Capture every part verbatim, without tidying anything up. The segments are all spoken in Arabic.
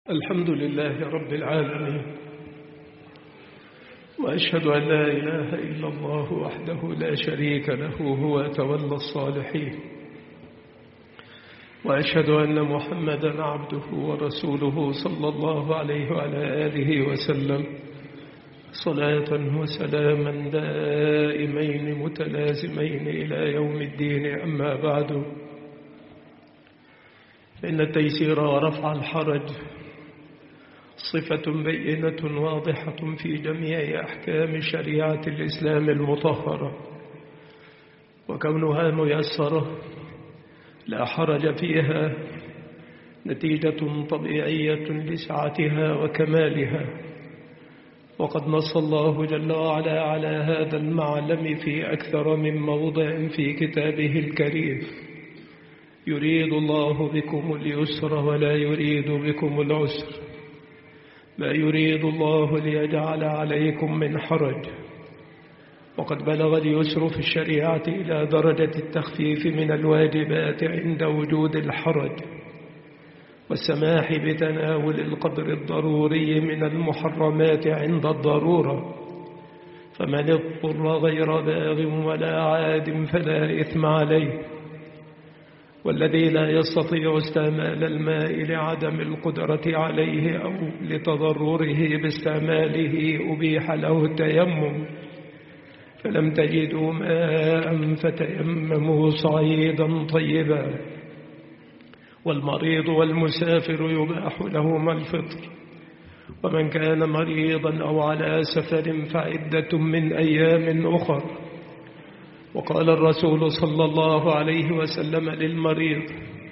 الحمد لله رب العالمين، وأشهد أن لا إله إلا الله وحده لا شريك له هو تولى الصالحين، وأشهد أن محمدا عبده ورسوله صلى الله عليه وعلى آله وسلم صلاة وسلاما دائمين متلازمين إلى يوم الدين. أما بعد، فإن التيسير ورفع الحرج صفة بينة واضحة في جميع أحكام شريعة الإسلام المطهرة، وكونها ميسرة لا حرج فيها نتيجة طبيعية لسعتها وكمالها. وقد نص الله جل وعلا على هذا المعلم في أكثر من موضع في كتابه الكريم: يريد الله بكم اليسر ولا يريد بكم العسر، ما يريد الله ليجعل عليكم من حرج. وقد بلغ اليسر في الشريعة إلى درجة التخفيف من الواجبات عند وجود الحرج، والسماح بتناول القدر الضروري من المحرمات عند الضرورة. فمن اضطر غير باغ ولا عاد فلا إثم عليه. والذي لا يستطيع استعمال الماء لعدم القدرة عليه أو لتضرره باستعماله أبيح له التيمم، فلم تجدوا ماء فتيمموا صعيدا طيبا. والمريض والمسافر يباح لهما الفطر، ومن كان مريضا أو على سفر فعدة من أيام أخر. وقال الرسول صلى الله عليه وسلم للمريض: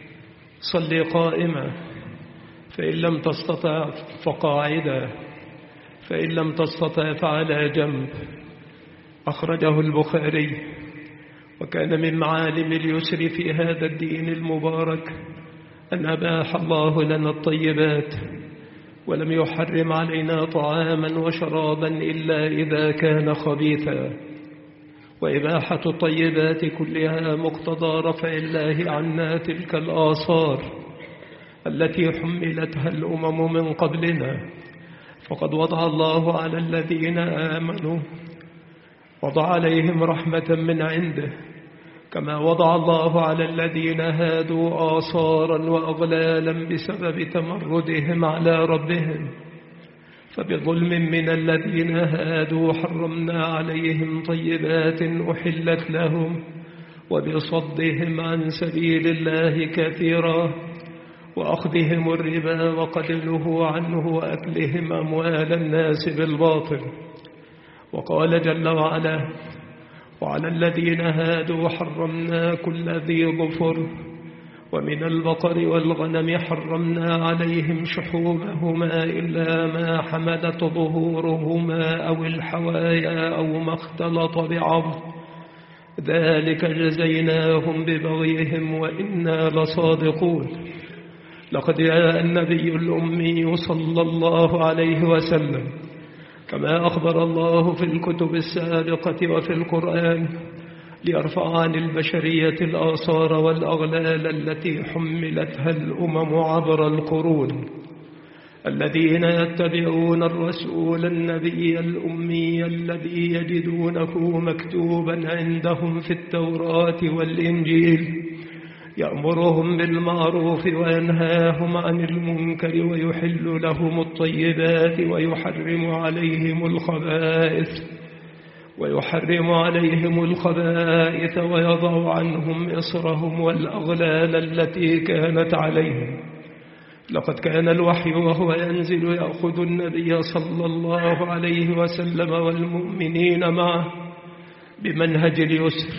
صل قائما، فإن لم تستطع فقاعدا، فإن لم تستطع فعلى جنب. أخرجه البخاري. وكان من معالم اليسر في هذا الدين المبارك أن أباح الله لنا الطيبات، ولم يحرم علينا طعاما وشرابا إلا إذا كان خبيثا. وإباحة الطيبات كلها مقتضى رفع الله عنا تلك الآثار التي حملتها الأمم من قبلنا. فقد وضع الله على الذين آمنوا وضع عليهم رحمة من عنده، كما وضع الله على الذين هادوا آثارا وأغلالا بسبب تمردهم على ربهم. فبظلم من الذين هادوا حرمنا عليهم طيبات أحلت لهم، وبصدهم عن سبيل الله كثيرا، وأخذهم الربا وقد نهوا عنه، وأكلهم أموال الناس بالباطل. وقال جل وعلا: وعلى الذين هادوا حرمنا كل ذي ظفر، ومن البقر والغنم حرمنا عليهم شحومهما إلا ما حملت ظهورهما أو الحوايا أو ما اختلط بعظم، ذلك جزيناهم ببغيهم وإنا لصادقون. لقد جاء النبي الأمي صلى الله عليه وسلم كما أخبر الله في الكتب السابقة وفي القرآن، ليرفع عن البشرية الآثار والأغلال التي حملتها الأمم عبر القرون. الذين يتبعون الرسول النبي الأمي الذي يجدونه مكتوبا عندهم في التوراة والإنجيل، يأمرهم بالمعروف وينهاهم عن المنكر ويحل لهم الطيبات ويحرم عليهم الخبائث ويحرم عليهم الخبائث ويضع عنهم إصرهم والأغلال التي كانت عليهم. لقد كان الوحي وهو ينزل يأخذ النبي صلى الله عليه وسلم والمؤمنين معه بمنهج اليسر،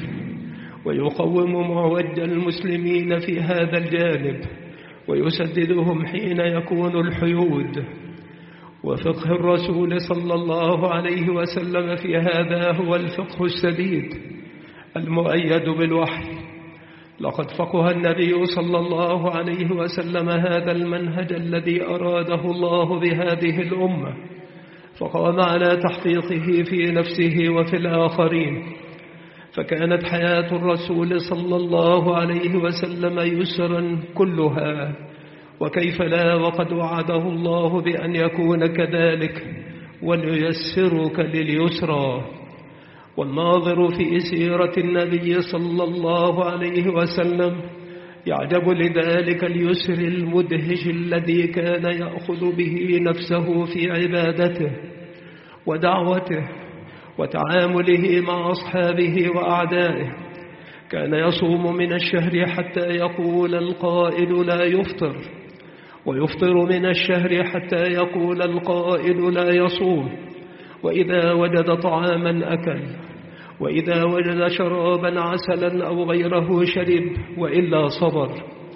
ويقوم معوج المسلمين في هذا الجانب، ويسددهم حين يكون الحيود. وفقه الرسول صلى الله عليه وسلم في هذا هو الفقه السديد المؤيد بالوحي. لقد فقه النبي صلى الله عليه وسلم هذا المنهج الذي أراده الله بهذه الأمة، فقام على تحقيقه في نفسه وفي الآخرين. فكانت حياة الرسول صلى الله عليه وسلم يسرا كلها، وكيف لا وقد وعده الله بأن يكون كذلك وليسرك لليسرى. والناظر في سيرة النبي صلى الله عليه وسلم يعجب لذلك اليسر المدهش الذي كان يأخذ به نفسه في عبادته ودعوته وتعامله مع أصحابه وأعدائه. كان يصوم من الشهر حتى يقول القائل لا يفطر، ويفطر من الشهر حتى يقول القائل لا يصوم. وإذا وجد طعاما أكل، وإذا وجد شرابا عسلا أو غيره شرب، وإلا صبر.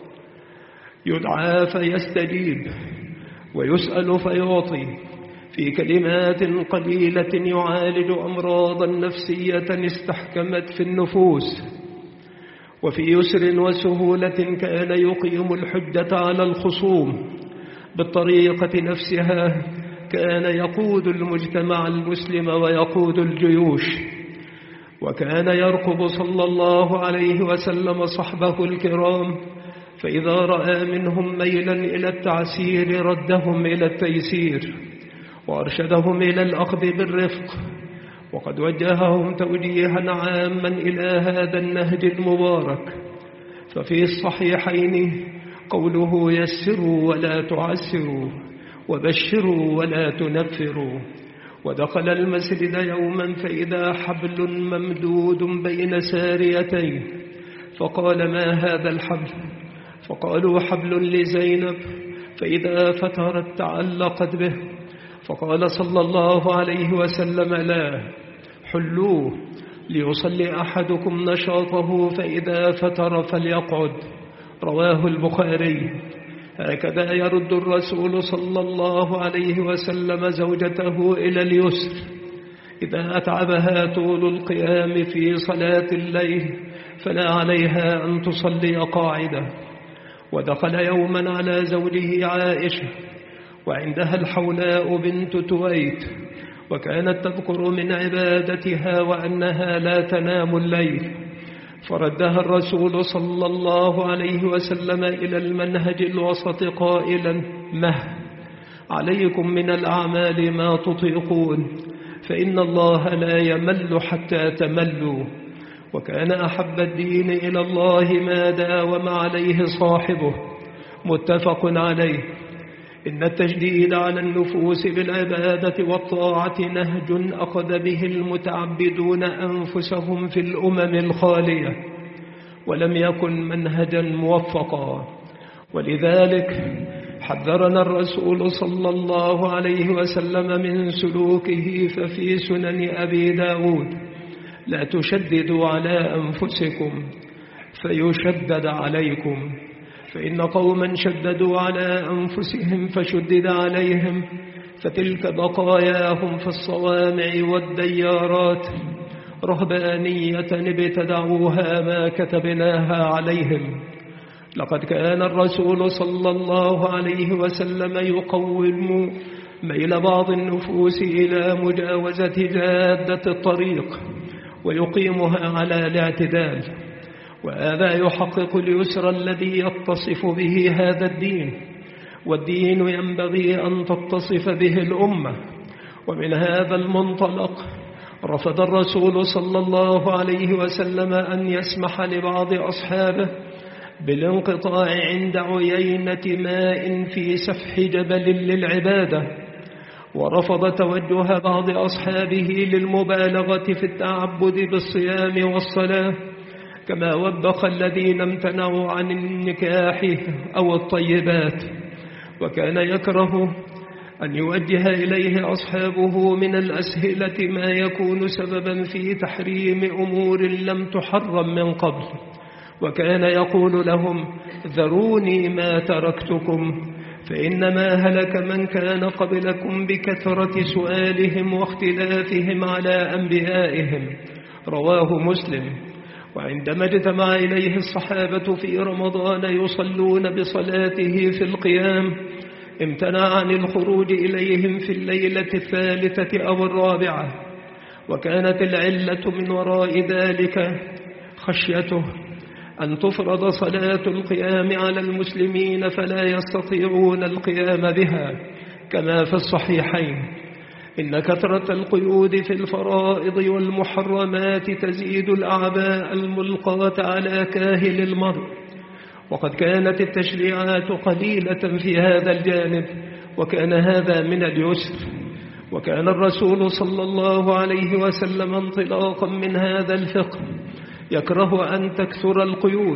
يدعى فيستجيب، ويسأل فيعطي، في كلمات قليلة يعالج أمراضا نفسية استحكمت في النفوس. وفي يسر وسهولة كان يقيم الحجة على الخصوم. بالطريقة نفسها كان يقود المجتمع المسلم ويقود الجيوش. وكان يرقب صلى الله عليه وسلم صحبه الكرام، فإذا رأى منهم ميلا إلى التعسير ردهم إلى التيسير، وأرشدهم إلى الأخذ بالرفق. وقد وجههم توجيها عاما إلى هذا النهج المبارك. ففي الصحيحين قوله يسروا ولا تعسروا، وبشروا ولا تنفروا. ودخل المسجد يوما فإذا حبل ممدود بين ساريتين، فقال ما هذا الحبل؟ فقالوا حبل لزينب، فإذا فترت تعلقت به. فقال صلى الله عليه وسلم لا، حلوه ليصلي أحدكم نشاطه، فإذا فتر فليقعد. رواه البخاري. هكذا يرد الرسول صلى الله عليه وسلم زوجته إلى اليسر. إذا أتعبها طول القيام في صلاة الليل فلا عليها أن تصلي قاعدة. ودخل يوما على زوجه عائشة وعندها الحولاء بنت تويت، وكانت تذكر من عبادتها وأنها لا تنام الليل. فردها الرسول صلى الله عليه وسلم إلى المنهج الوسط قائلا مه عليكم من الأعمال ما تطيقون، فإن الله لا يمل حتى تملوا. وكان أحب الدين إلى الله ما داوم عليه صاحبه. متفق عليه. إن التجديد على النفوس بالعبادة والطاعة نهج أخذ به المتعبدون أنفسهم في الأمم الخالية، ولم يكن منهجا موفقا. ولذلك حذرنا الرسول صلى الله عليه وسلم من سلوكه. ففي سنن أبي داود لا تشددوا على أنفسكم فيشدد عليكم، فإن قوما شددوا على أنفسهم فشدد عليهم، فتلك بقاياهم في الصوامع والديارات رهبانية ابتدعوها ما كتبناها عليهم. لقد كان الرسول صلى الله عليه وسلم يقوم ميل بعض النفوس إلى مجاوزة جادة الطريق ويقيمها على الاعتدال، وهذا يحقق اليسر الذي يتصف به هذا الدين، والدين ينبغي أن تتصف به الأمة. ومن هذا المنطلق رفض الرسول صلى الله عليه وسلم أن يسمح لبعض أصحابه بالانقطاع عند عيينة ماء في سفح جبل للعبادة، ورفض توجه بعض أصحابه للمبالغة في التعبد بالصيام والصلاة، كما وبخ الذين امتنعوا عن النكاح أو الطيبات. وكان يكره أن يوجه إليه أصحابه من الأسهلة ما يكون سببا في تحريم أمور لم تحرم من قبل. وكان يقول لهم ذروني ما تركتكم، فإنما هلك من كان قبلكم بكثرة سؤالهم واختلافهم على أنبيائهم. رواه مسلم. وعندما اجتمع إليه الصحابة في رمضان يصلون بصلاته في القيام امتنع عن الخروج إليهم في الليلة الثالثة أو الرابعة، وكانت العلة من وراء ذلك خشيته أن تفرض صلاة القيام على المسلمين فلا يستطيعون القيام بها، كما في الصحيحين: إن كثرة القيود في الفرائض والمحرمات تزيد الأعباء الملقاة على كاهل المرء. وقد كانت التشريعات قليلة في هذا الجانب، وكان هذا من اليسر. وكان الرسول صلى الله عليه وسلم انطلاقا من هذا الفقه يكره أن تكثر القيود،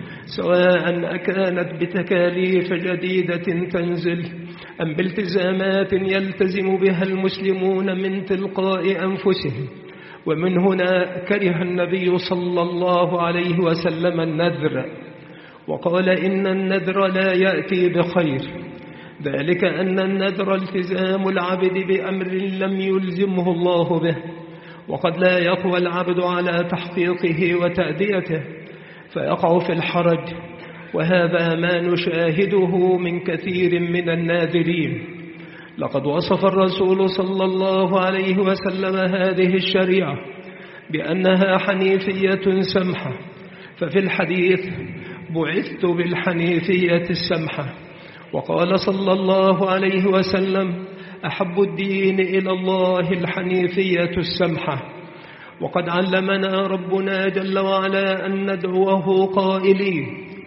سواء كانت بتكاليف جديدة تنزل أم بالتزامات يلتزم بها المسلمون من تلقاء أنفسهم. ومن هنا كره النبي صلى الله عليه وسلم النذر، وقال: إن النذر لا يأتي بخير، ذلك أن النذر التزام العبد بأمر لم يلزمه الله به، وقد لا يقوى العبد على تحقيقه وتأديته فيقع في الحرج، وهذا ما نشاهده من كثير من الناذرين. لقد وصف الرسول صلى الله عليه وسلم هذه الشريعة بأنها حنيفية سمحة، ففي الحديث: بعثت بالحنيفية السمحة. وقال صلى الله عليه وسلم: أحب الدين إلى الله الحنيفية السمحة. وقد علمنا ربنا جل وعلا أن ندعوه قائلين: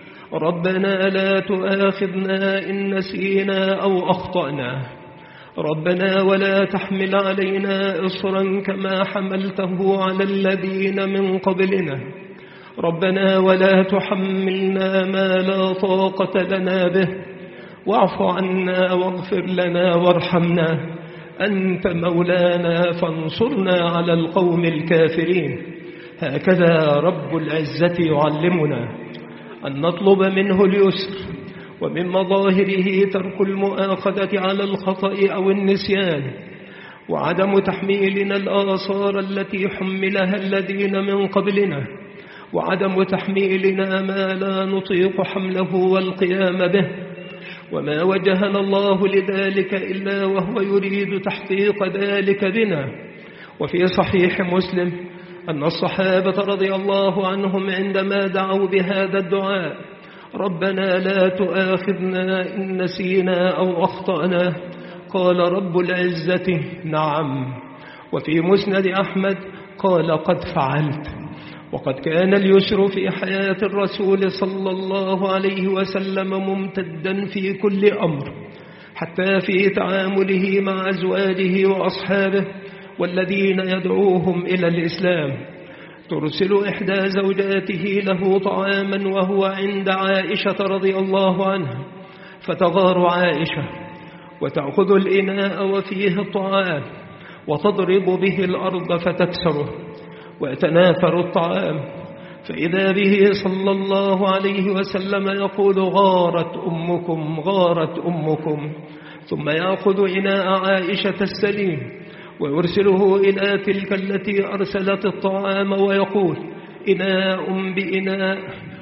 ربنا لا تؤاخذنا إن نسينا أو أخطأنا، ربنا ولا تحمل علينا إصرا كما حملته على الذين من قبلنا، ربنا ولا تحملنا ما لا طاقة لنا به، واعف عنا واغفر لنا وارحمنا، أنت مولانا فانصرنا على القوم الكافرين. هكذا رب العزة يعلمنا أن نطلب منه اليسر، ومن مظاهره ترك المؤاخذة على الخطأ أو النسيان، وعدم تحميلنا الآثار التي حملها الذين من قبلنا، وعدم تحميلنا ما لا نطيق حمله والقيام به. وما وجهنا الله لذلك إلا وهو يريد تحقيق ذلك بنا. وفي صحيح مسلم أن الصحابة رضي الله عنهم عندما دعوا بهذا الدعاء: ربنا لا تؤاخذنا إن نسينا أو أخطأنا، قال رب العزة: نعم. وفي مسند أحمد قال: قد فعلت. وقد كان اليسر في حياة الرسول صلى الله عليه وسلم ممتدا في كل أمر، حتى في تعامله مع أزواجه وأصحابه والذين يدعوهم إلى الإسلام. ترسل إحدى زوجاته له طعاما وهو عند عائشة رضي الله عنها، فتغار عائشة وتأخذ الإناء وفيه الطعام وتضرب به الأرض فتكسره ويتناثر الطعام، فإذا به صلى الله عليه وسلم يقول: غارت أمكم غارت أمكم، ثم يأخذ إناء عائشة السليم ويرسله إلى تلك التي أرسلت الطعام ويقول: إناء بإناء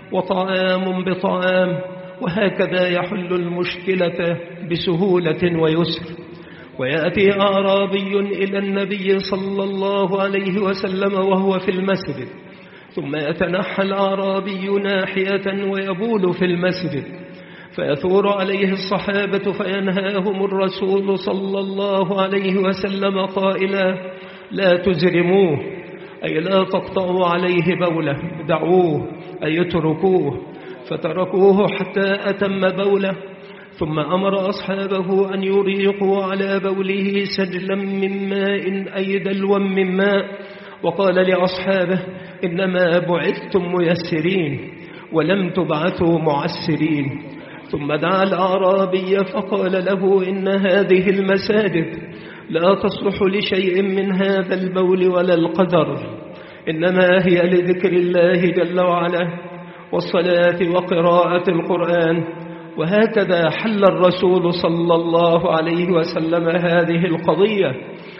وطعام بطعام، وهكذا يحل المشكلة بسهولة ويسر. ويأتي أعرابي إلى النبي صلى الله عليه وسلم وهو في المسجد، ثم يتنحى الأعرابي ناحية ويبول في المسجد، فيثور عليه الصحابة فينهاهم الرسول صلى الله عليه وسلم قائلا: لا تزرموه، أي لا تقطعوا عليه بوله، دعوه أي اتركوه. فتركوه حتى أتم بوله، ثم أمر أصحابه أن يريقوا على بوله سجلا من ماء أي دلوا من ماء، وقال لأصحابه: إنما بعثتم ميسرين ولم تبعثوا معسرين. ثم دعا الأعرابي فقال له: إن هذه المساجد لا تصلح لشيء من هذا البول ولا القدر، إنما هي لذكر الله جل وعلا والصلاة وقراءة القرآن. وهكذا حل الرسول صلى الله عليه وسلم هذه القضية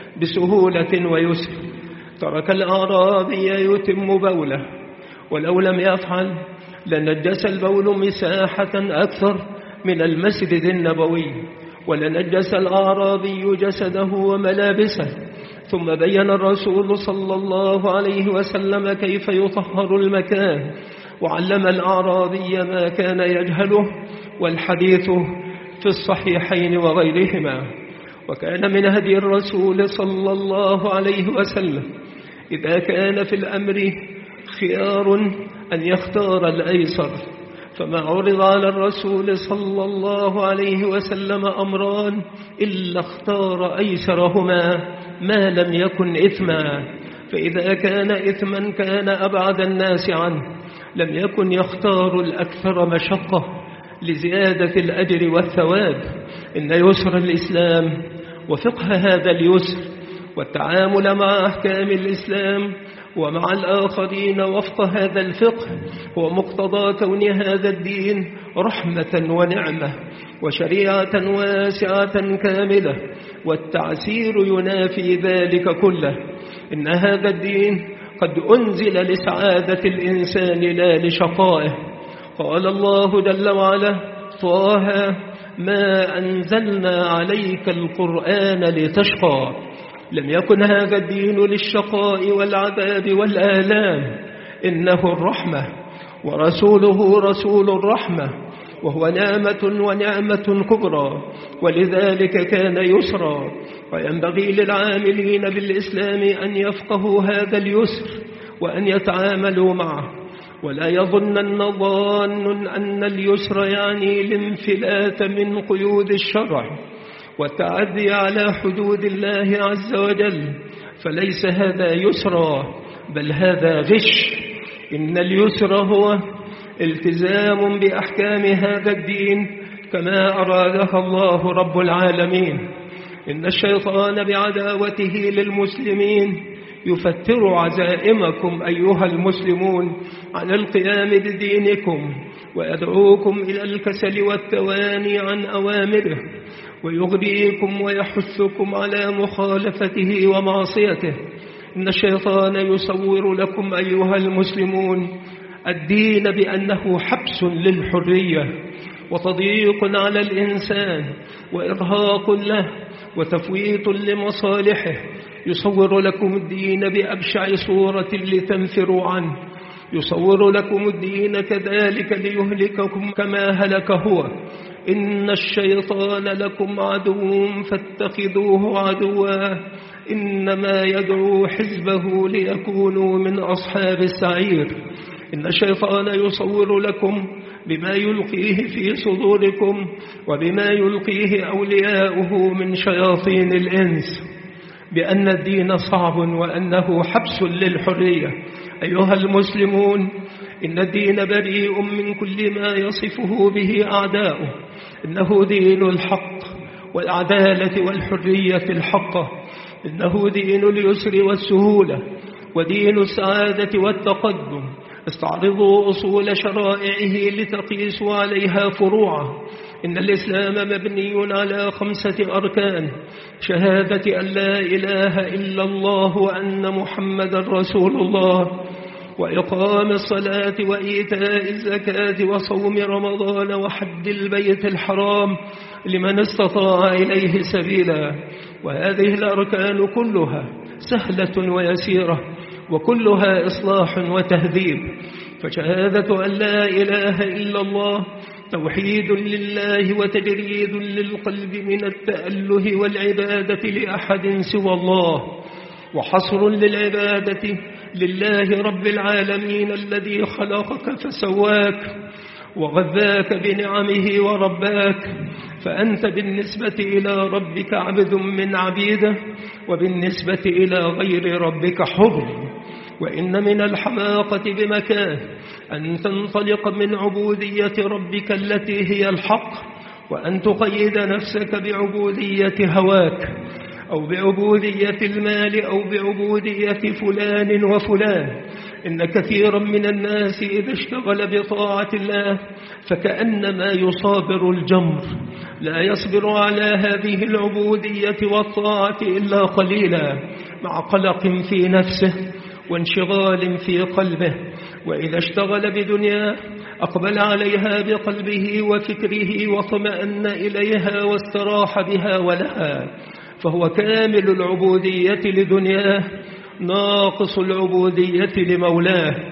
بسهولة ويسر. ترك الأعرابي يتم بوله، ولو لم يفعل لنجس البول مساحة أكثر من المسجد النبوي، ولنجس الأعرابي جسده وملابسه. ثم بين الرسول صلى الله عليه وسلم كيف يطهر المكان، وعلم الأعرابي ما كان يجهله، والحديث في الصحيحين وغيرهما. وكان من هدي الرسول صلى الله عليه وسلم إذا كان في الأمر خيار أن يختار الأيسر، فما عرض على الرسول صلى الله عليه وسلم أمران إلا اختار أيسرهما ما لم يكن إثما، فإذا كان إثما كان أبعد الناس عنه، لم يكن يختار الأكثر مشقة لزيادة الأجر والثواب. إن يسر الإسلام وفقه هذا اليسر والتعامل مع أحكام الإسلام ومع الآخرين وفق هذا الفقه هو مقتضى كون هذا الدين رحمة ونعمة وشريعة واسعة كاملة، والتعسير ينافي ذلك كله. إن هذا الدين قد أنزل لسعادة الإنسان لا لشقائه. قال الله جل وعلا: طه ما أنزلنا عليك القرآن لتشقى. لم يكن هذا الدين للشقاء والعذاب والآلام، إنه الرحمة، ورسوله رسول الرحمة، وهو نعمة ونعمة كبرى، ولذلك كان يسرا. وينبغي للعاملين بالإسلام أن يفقهوا هذا اليسر وأن يتعاملوا معه، ولا يظنن ظان أن اليسر يعني الانفلات من قيود الشرع والتعدي على حدود الله عز وجل، فليس هذا يسرا، بل هذا غش. إن اليسر هو التزام بأحكام هذا الدين كما أرادها الله رب العالمين. إن الشيطان بعداوته للمسلمين يفتر عزائمكم أيها المسلمون عن القيام بدينكم، ويدعوكم إلى الكسل والتواني عن أوامره، ويغريكم ويحثكم على مخالفته ومعصيته. إن الشيطان يصور لكم أيها المسلمون الدين بأنه حبس للحرية وتضييق على الإنسان وإرهاق له وتفويت لمصالحه. يصور لكم الدين بأبشع صورة لتنفروا عنه، يصور لكم الدين كذلك ليهلككم كما هلك هو. إن الشيطان لكم عدو فاتخذوه عدوا، إنما يدعو حزبه ليكونوا من أصحاب السعير. إن الشيطان يصور لكم بما يلقيه في صدوركم وبما يلقيه أولياؤه من شياطين الإنس، بأن الدين صعب وأنه حبس للحرية. أيها المسلمون، إن الدين بريء من كل ما يصفه به أعداؤه. إنه دين الحق والعدالة والحرية الحقة. إنه دين اليسر والسهولة ودين السعادة والتقدم. استعرضوا أصول شرائعه لتقيسوا عليها فروعه. إن الإسلام مبني على خمسة أركان: شهادة أن لا إله إلا الله وأن محمد رسول الله، وإقام الصلاة وإيتاء الزكاة وصوم رمضان وحج البيت الحرام لمن استطاع إليه سبيلا. وهذه الأركان كلها سهلة ويسيرة، وكلها إصلاح وتهذيب. فشهادة أن لا إله إلا الله توحيد لله وتجريد للقلب من التأله والعبادة لأحد سوى الله، وحصر للعبادة لله رب العالمين الذي خلقك فسواك وغذاك بنعمه ورباك. فأنت بالنسبة إلى ربك عبد من عبيده، وبالنسبة إلى غير ربك حر. وإن من الحماقة بمكان أن تنطلق من عبودية ربك التي هي الحق، وأن تقيد نفسك بعبودية هواك أو بعبودية المال أو بعبودية فلان وفلان. إن كثيرا من الناس إذا اشتغل بطاعة الله فكأنما يصابر الجمر، لا يصبر على هذه العبودية والطاعة إلا قليلا، مع قلق في نفسه وانشغال في قلبه. وإذا اشتغل بدنياه أقبل عليها بقلبه وفكره واطمأن إليها واستراح بها ولها، فهو كامل العبودية لدنياه ناقص العبودية لمولاه.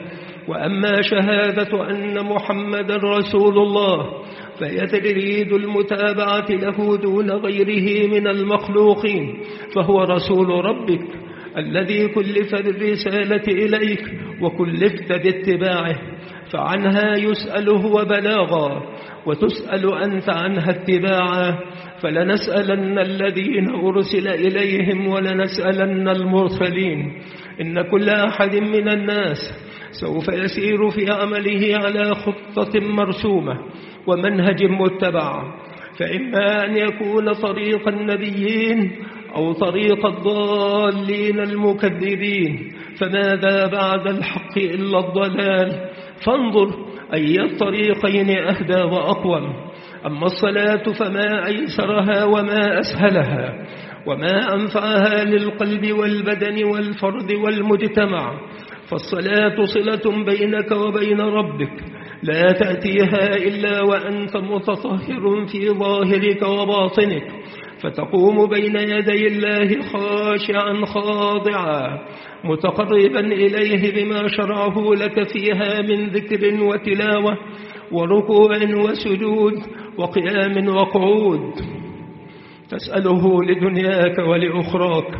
وأما شهادة أن محمد رسول الله فهي تجريد المتابعة له دون غيره من المخلوقين، فهو رسول ربك الذي كلف بالرسالة إليك وكلفت باتباعه، فعنها يسأل هو بلاغا وتسأل أنت عنها اتباعا. فلنسألن الذين أرسل إليهم ولنسألن المرسلين. إن كل أحد من الناس سوف يسير في عمله على خطة مرسومة ومنهج متبع، فإما أن يكون طريق النبيين أو طريق الضالين المكذبين، فماذا بعد الحق إلا الضلال؟ فانظر أي الطريقين أهدى وأقوم. أما الصلاة فما أيسرها وما أسهلها وما أنفعها للقلب والبدن والفرد والمجتمع، فالصلاة صلة بينك وبين ربك لا تأتيها إلا وأنت متطهر في ظاهرك وباطنك، فتقوم بين يدي الله خاشعا خاضعا متقربا إليه بما شرعه لك فيها من ذكر وتلاوة وركوع وسجود وقيام وقعود، تسأله لدنياك ولأخراك،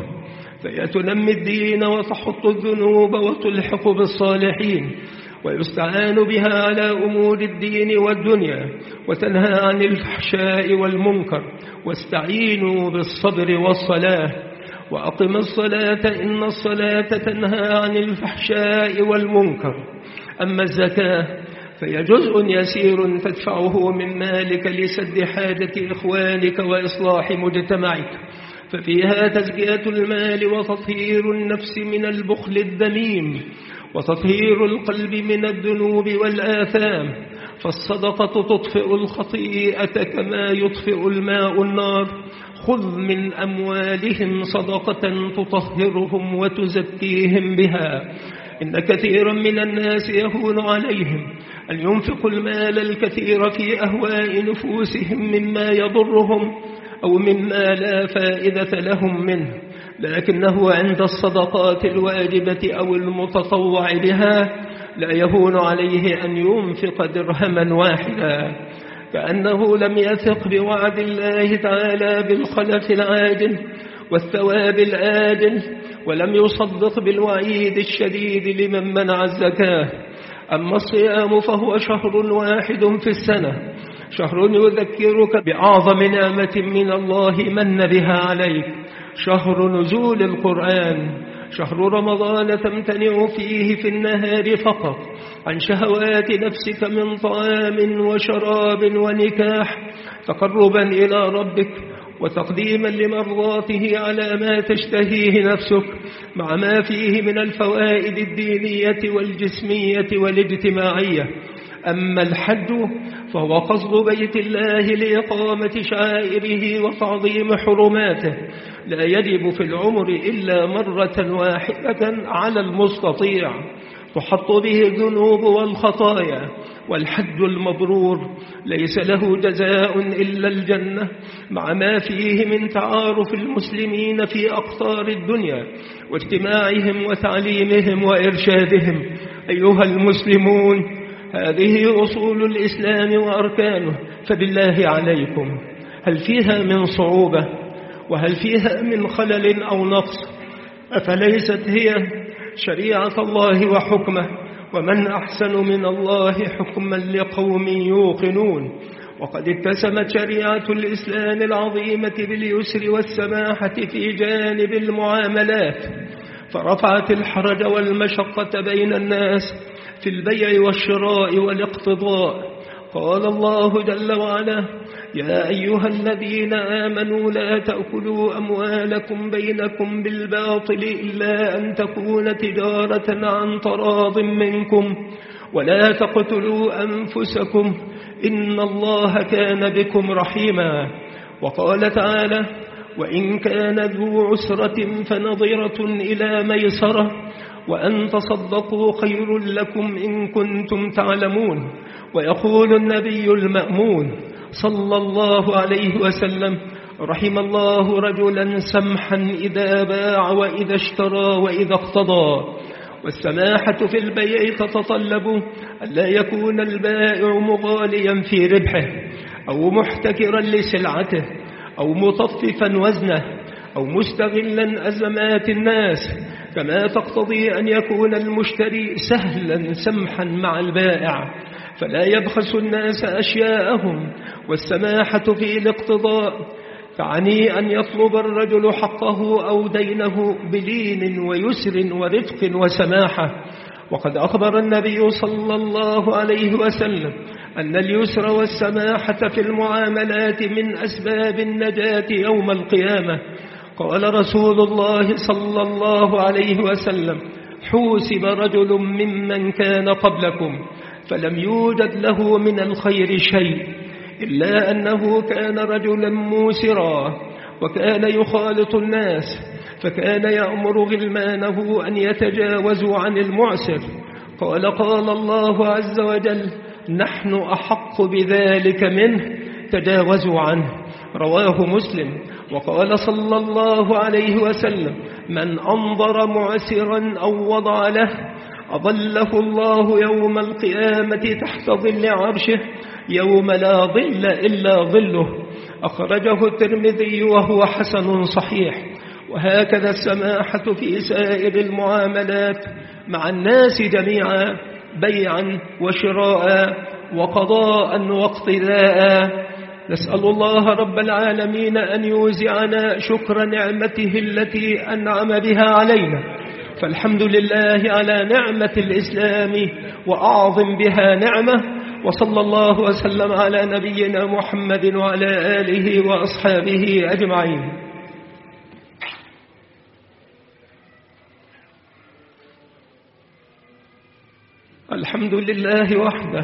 فيتنمي الدين وتحط الذنوب وتلحق بالصالحين، ويستعان بها على أمور الدين والدنيا، وتنهى عن الفحشاء والمنكر، واستعينوا بالصبر والصلاة، وأقم الصلاة إن الصلاة تنهى عن الفحشاء والمنكر. أما الزكاة فهي جزء يسير تدفعه من مالك لسد حاجة إخوانك وإصلاح مجتمعك، ففيها تزكية المال وتطهير النفس من البخل الذميم وتطهير القلب من الذنوب والآثام، فالصدقة تطفئ الخطيئة كما يطفئ الماء النار. خذ من أموالهم صدقة تطهرهم وتزكيهم بها. إن كثيرا من الناس يهون عليهم أن ينفقوا المال الكثير في أهواء نفوسهم مما يضرهم أو مما لا فائدة لهم منه، لكنه عند الصدقات الواجبة أو المتطوع بها لا يهون عليه أن ينفق درهما واحدا، كأنه لم يثق بوعد الله تعالى بالخلف العاجل والثواب الآجل، ولم يصدق بالوعيد الشديد لمن منع الزكاة. أما الصيام فهو شهر واحد في السنة، شهر يذكرك بأعظم نعمة من الله من بها عليك، شهر نزول القرآن، شهر رمضان تمتنع فيه في النهار فقط عن شهوات نفسك من طعام وشراب ونكاح، تقربا إلى ربك وتقديما لمرضاته على ما تشتهيه نفسك، مع ما فيه من الفوائد الدينية والجسمية والاجتماعية. أما الحج فهو قصد بيت الله لإقامة شعائره وتعظيم حرماته، لا يجب في العمر إلا مرة واحدة على المستطيع، تحط به الذنوب والخطايا، والحج المبرور ليس له جزاء إلا الجنة، مع ما فيه من تعارف المسلمين في أقطار الدنيا واجتماعهم وتعليمهم وإرشادهم. أيها المسلمون، هذه أصول الإسلام وأركانه، فبالله عليكم هل فيها من صعوبة وهل فيها من خلل أو نقص؟ أفليست هي شريعة الله وحكمه؟ ومن أحسن من الله حكما لقوم يوقنون. وقد اتسمت شريعة الإسلام العظيمة باليسر والسماحة في جانب المعاملات، فرفعت الحرج والمشقة بين الناس في البيع والشراء والاقتضاء. قال الله جل وعلا: يا أيها الذين آمنوا لا تأكلوا أموالكم بينكم بالباطل إلا أن تكون تجارة عن تراض منكم ولا تقتلوا أنفسكم إن الله كان بكم رحيما. وقال تعالى: وإن كان ذو عسرة فنظرة إلى ميسرة وأن تصدقوا خير لكم إن كنتم تعلمون. ويقول النبي المأمون صلى الله عليه وسلم: رحم الله رجلا سمحا إذا باع وإذا اشترى وإذا اقتضى. والسماحة في البيع تتطلب أن لا يكون البائع مغاليا في ربحه أو محتكرا لسلعته أو مطففا وزنه أو مستغلا أزمات الناس، كما تقتضي أن يكون المشتري سهلا سمحا مع البائع فلا يبخس الناس أشياءهم. والسماحة في الاقتضاء تعني أن يطلب الرجل حقه أو دينه بلين ويسر ورفق وسماحة. وقد أخبر النبي صلى الله عليه وسلم أن اليسر والسماحة في المعاملات من أسباب النجاة يوم القيامة. قال رسول الله صلى الله عليه وسلم: حوسب رجل ممن كان قبلكم فلم يوجد له من الخير شيء إلا أنه كان رجلا موسرا وكان يخالط الناس، فكان يأمر غلمانه أن يتجاوزوا عن المعسر. قال قال الله عز وجل: نحن أحق بذلك منه، تجاوزوا عنه. رواه مسلم. وقال صلى الله عليه وسلم: من أنظر معسرا أو وضع له أظله الله يوم القيامة تحت ظل عرشه يوم لا ظل إلا ظله. أخرجه الترمذي وهو حسن صحيح. وهكذا السماحة في سائر المعاملات مع الناس جميعا، بيعا وشراء وقضاء واقتداء. نسأل الله رب العالمين أن يوزعنا شكر نعمته التي أنعم بها علينا، فالحمد لله على نعمة الإسلام وأعظم بها نعمة. وصلى الله وسلم على نبينا محمد وعلى آله وأصحابه أجمعين. الحمد لله وحده،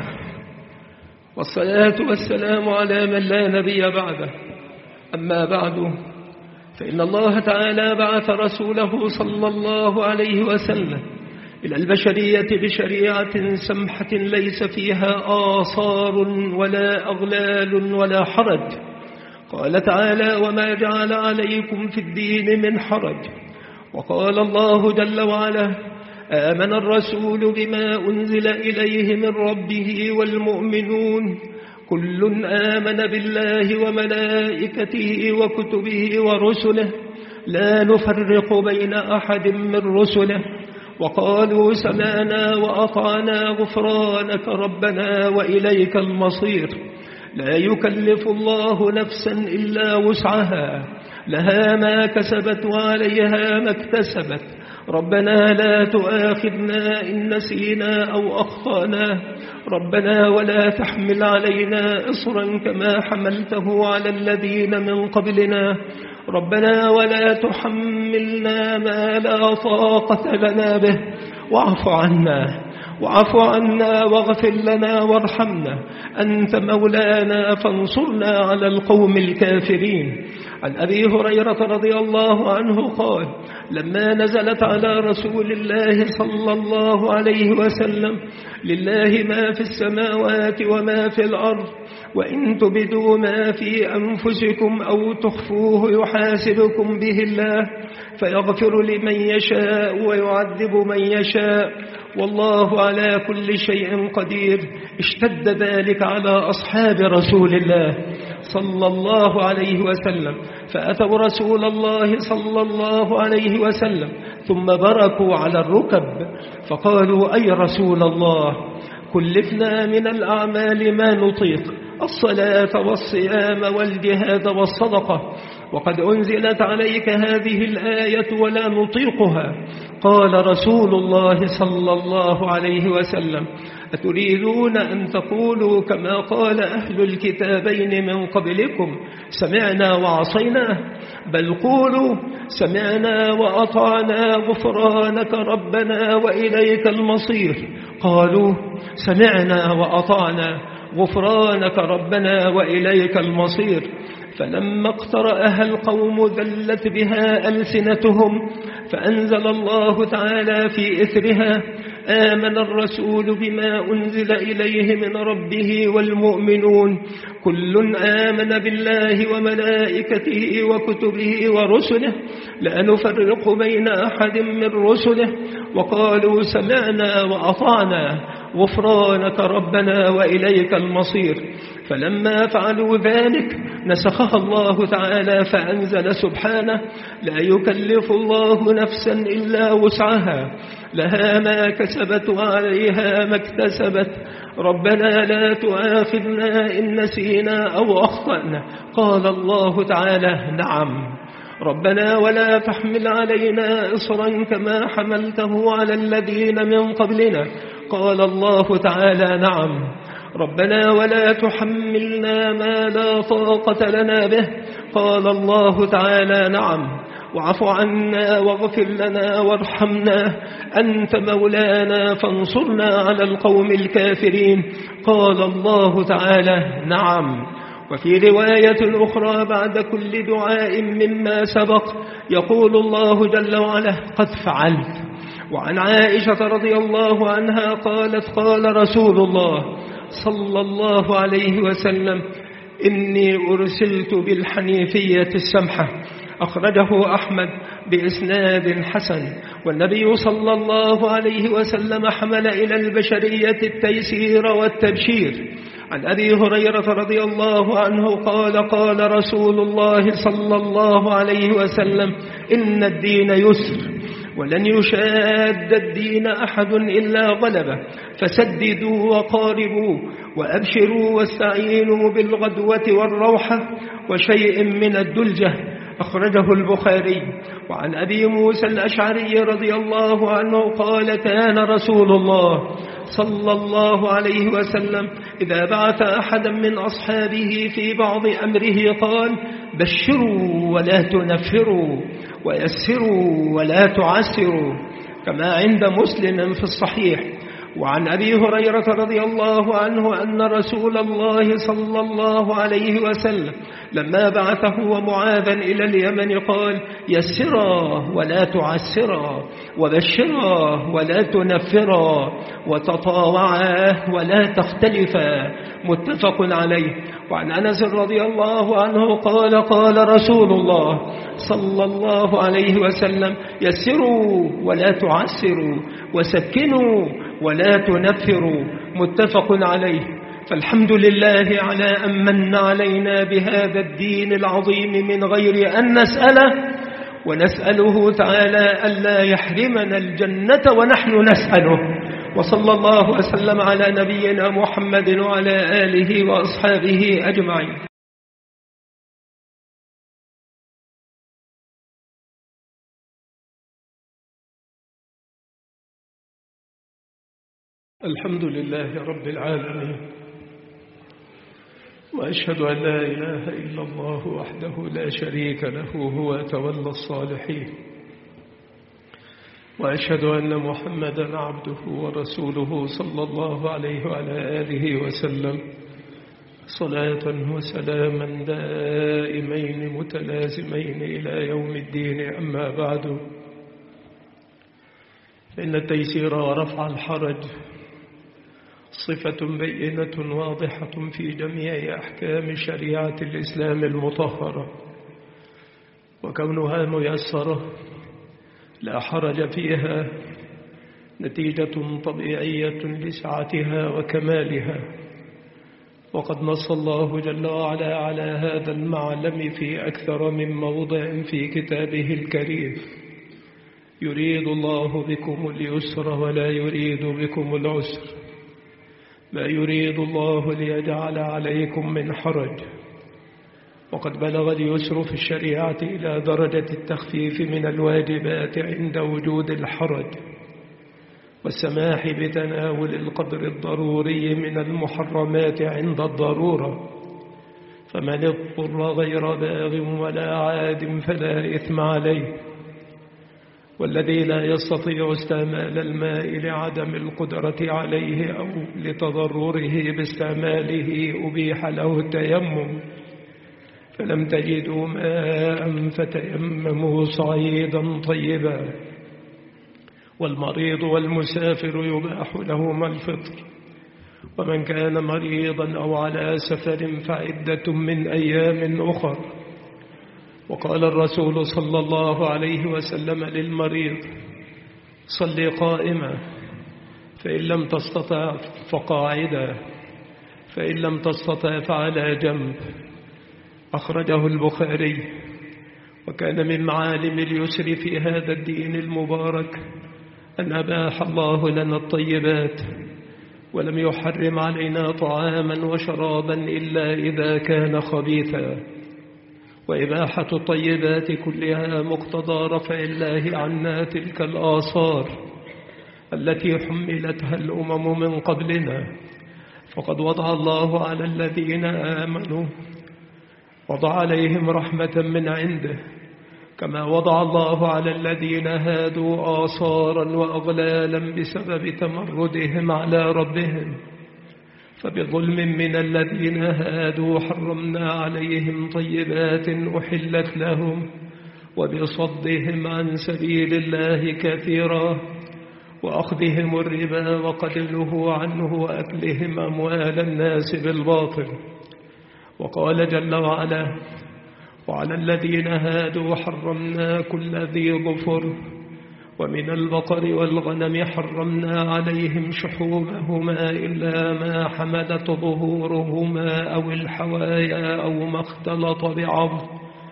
والصلاة والسلام على من لا نبي بعده. أما بعد، فإن الله تعالى بعث رسوله صلى الله عليه وسلم إلى البشرية بشريعة سمحة ليس فيها آثار ولا أغلال ولا حرج. قال تعالى: وما جعل عليكم في الدين من حرج. وقال الله جل وعلا: آمن الرسول بما أنزل إليه من ربه والمؤمنون كل آمن بالله وملائكته وكتبه ورسله لا نفرق بين أحد من رسله وقالوا سمعنا وأطعنا غفرانك ربنا وإليك المصير. لا يكلف الله نفسا إلا وسعها، لها ما كسبت وعليها ما اكتسبت. ربنا لا تؤاخذنا إن نسينا أو أخطأنا، ربنا ولا تحمل علينا إصرا كما حملته على الذين من قبلنا، ربنا ولا تحملنا ما لا طاقة لنا به، واعف عنا واعف عنا واغفر لنا وارحمنا، أنت مولانا فانصرنا على القوم الكافرين. عن أبي هريرة رضي الله عنه قال: لما نزلت على رسول الله صلى الله عليه وسلم: لله ما في السماوات وما في الأرض، وإن تبدوا ما في أنفسكم أو تخفوه يحاسبكم به الله فيغفر لمن يشاء ويعذب من يشاء، والله على كل شيء قدير. اشتد ذلك على أصحاب رسول الله صلى الله عليه وسلم، فأتوا رسول الله صلى الله عليه وسلم ثم بركوا على الركب فقالوا: أي رسول الله، كلفنا من الأعمال ما نطيق، الصلاة والصيام والجهاد والصدقة، وقد أنزلت عليك هذه الآية ولا نطيقها. قال رسول الله صلى الله عليه وسلم: أتريدون أن تقولوا كما قال أهل الكتابين من قبلكم سمعنا وعصينا؟ بل قولوا سمعنا وأطعنا غفرانك ربنا وإليك المصير. قالوا سمعنا وأطعنا غفرانك ربنا وإليك المصير. فلما اقترأها القوم ذلت بها ألسنتهم، فأنزل الله تعالى في إثرها: آمن الرسول بما أنزل إليه من ربه والمؤمنون كل آمن بالله وملائكته وكتبه ورسله لا نفرق بين أحد من رسله وقالوا سمعنا وأطعنا غفرانك ربنا وإليك المصير. فلما فعلوا ذلك نسخها الله تعالى فأنزل سبحانه لا يكلف الله نفسا إلا وسعها لها ما كسبت وعليها ما اكتسبت ربنا لا تؤاخذنا إن نسينا أو أخطأنا. قال الله تعالى نعم ربنا ولا تحمل علينا إصرا كما حملته على الذين من قبلنا. قال الله تعالى نعم ربنا ولا تحملنا ما لا طاقة لنا به. قال الله تعالى نعم واعف عنا واغفر لنا وارحمنا أنت مولانا فانصرنا على القوم الكافرين. قال الله تعالى نعم. وفي رواية أخرى بعد كل دعاء مما سبق يقول الله جل وعلا قد فعلت. وعن عائشة رضي الله عنها قالت قال رسول الله صلى الله عليه وسلم إني أرسلت بالحنيفية السمحة. أخرجه أحمد بإسناد حسن. والنبي صلى الله عليه وسلم حمل إلى البشرية التيسير والتبشير. عن أبي هريرة رضي الله عنه قال قال رسول الله صلى الله عليه وسلم إن الدين يسر ولن يشاد الدين أحد إلا غلبه فسددوا وقاربوا وأبشروا واستعينوا بالغدوة والروحة وشيء من الدلجة. أخرجه البخاري. وعن أبي موسى الأشعري رضي الله عنه قال كان رسول الله صلى الله عليه وسلم إذا بعث أحدا من أصحابه في بعض أمره قال بشروا ولا تنفروا ويسروا ولا تعسروا كما عند مسلم في الصحيح. وعن أبي هريرة رضي الله عنه أن رسول الله صلى الله عليه وسلم لما بعثه ومعاذا إلى اليمن قال يسرا ولا تعسرا وبشرا ولا تنفرا وتطاوعا ولا تختلفا. متفق عليه. وعن أنس رضي الله عنه قال قال رسول الله صلى الله عليه وسلم يسروا ولا تعسروا وسكنوا ولا تنفروا. متفق عليه. فالحمد لله على أن من علينا بهذا الدين العظيم من غير أن نسأله ونسأله تعالى ألا يحرمنا الجنة ونحن نسأله. وصلى الله وسلم على نبينا محمد وعلى آله وأصحابه أجمعين. الحمد لله رب العالمين وأشهد أن لا إله إلا الله وحده لا شريك له هو تولى الصالحين وأشهد أن محمدا عبده ورسوله صلى الله عليه وعلى آله وسلم صلاة وسلاما دائمين متلازمين إلى يوم الدين. أما بعد فإن التيسير ورفع الحرج صفة بينة واضحة في جميع أحكام شريعة الإسلام المطهرة وكونها ميسرة لا حرج فيها نتيجة طبيعية لسعتها وكمالها. وقد نص الله جل وعلا على هذا المعلم في أكثر من موضع في كتابه الكريم يريد الله بكم اليسر ولا يريد بكم العسر ما يريد الله ليجعل عليكم من حرج. وقد بلغ اليسر في الشريعة إلى درجة التخفيف من الواجبات عند وجود الحرج والسماح بتناول القدر الضروري من المحرمات عند الضرورة. فمن اضطر غير باغ ولا عاد فلا إثم عليه. والذي لا يستطيع استعمال الماء لعدم القدرة عليه أو لتضرره باستعماله أبيح له التيمم. فلم تجدوا ماء فتيمموا صعيدا طيبا. والمريض والمسافر يباح لهما الفطر، ومن كان مريضا أو على سفر فعدة من أيام أخر. وقال الرسول صلى الله عليه وسلم للمريض: صل قائما، فإن لم تستطع فقاعدا، فإن لم تستطع فعلى جنب. أخرجه البخاري. وكان من معالم اليسر في هذا الدين المبارك أن أباح الله لنا الطيبات، ولم يحرم علينا طعاما وشرابا إلا إذا كان خبيثا. وإباحة الطيبات كلها مقتضى رفع الله عنا تلك الآثار التي حملتها الأمم من قبلنا. فقد وضع الله على الذين آمنوا وضع عليهم رحمة من عنده، كما وضع الله على الذين هادوا آثارا وأغلالا بسبب تمردهم على ربهم. فبظلم من الذين هادوا حرمنا عليهم طيبات أحلت لهم، وبصدهم عن سبيل الله كثيرا، وأخذهم الربا وقد نهوا عنه، وأكلهم أموال الناس بالباطل. وقال جل وعلا: وعلى الذين هادوا حرمنا كل ذي ظفر، ومن البقر والغنم حرمنا عليهم شحومهما إلا ما حملت ظهورهما أو الحوايا أو ما اختلط بعظم،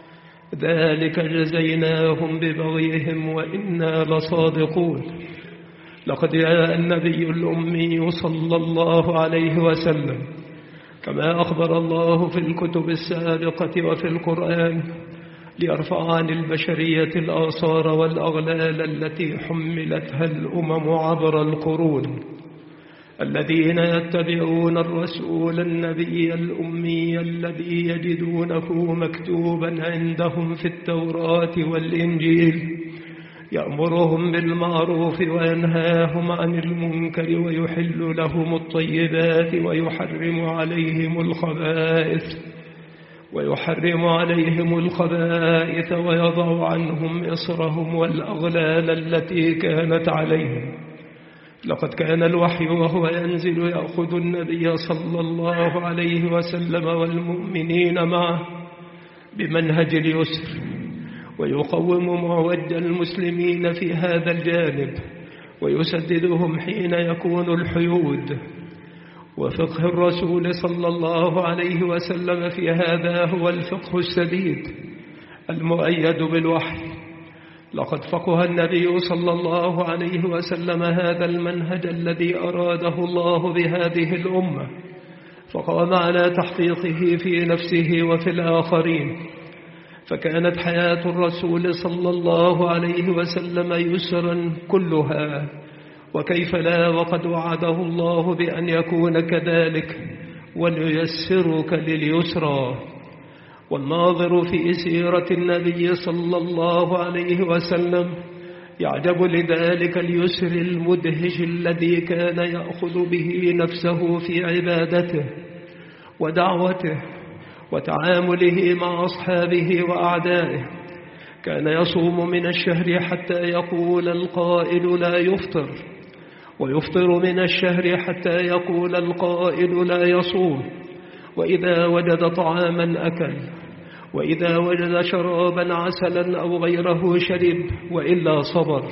ذلك جزيناهم ببغيهم وإنا لصادقون. لقد جاء النبي الأمي صلى الله عليه وسلم كما أخبر الله في الكتب السابقة وفي القرآن ليرفع عن البشرية الآثار والأغلال التي حملتها الأمم عبر القرون. الذين يتبعون الرسول النبي الأمي الذي يجدونه مكتوبا عندهم في التوراة والإنجيل، يأمرهم بالمعروف وينهاهم عن المنكر ويحل لهم الطيبات ويحرم عليهم الخبائث ويحرم عليهم الخبائث ويضع عنهم إصرهم والأغلال التي كانت عليهم. لقد كان الوحي وهو ينزل يأخذ النبي صلى الله عليه وسلم والمؤمنين معه بمنهج اليسر، ويقوم معوج المسلمين في هذا الجانب، ويسددهم حين يكون الحيود. وفقه الرسول صلى الله عليه وسلم في هذا هو الفقه السديد المؤيد بالوحي. لقد فقه النبي صلى الله عليه وسلم هذا المنهج الذي أراده الله بهذه الأمة، فقام على تحقيقه في نفسه وفي الآخرين. فكانت حياة الرسول صلى الله عليه وسلم يسرا كلها، وكيف لا وقد وعده الله بأن يكون كذلك وليسرك لليسرى. والناظر في سيرة النبي صلى الله عليه وسلم يعجب لذلك اليسر المدهش الذي كان يأخذ به نفسه في عبادته ودعوته وتعامله مع أصحابه وأعدائه. كان يصوم من الشهر حتى يقول القائل لا يفطر، ويفطر من الشهر حتى يقول القائل لا يصوم. وإذا وجد طعاما أكل، وإذا وجد شرابا عسلا أو غيره شرب، وإلا صبر.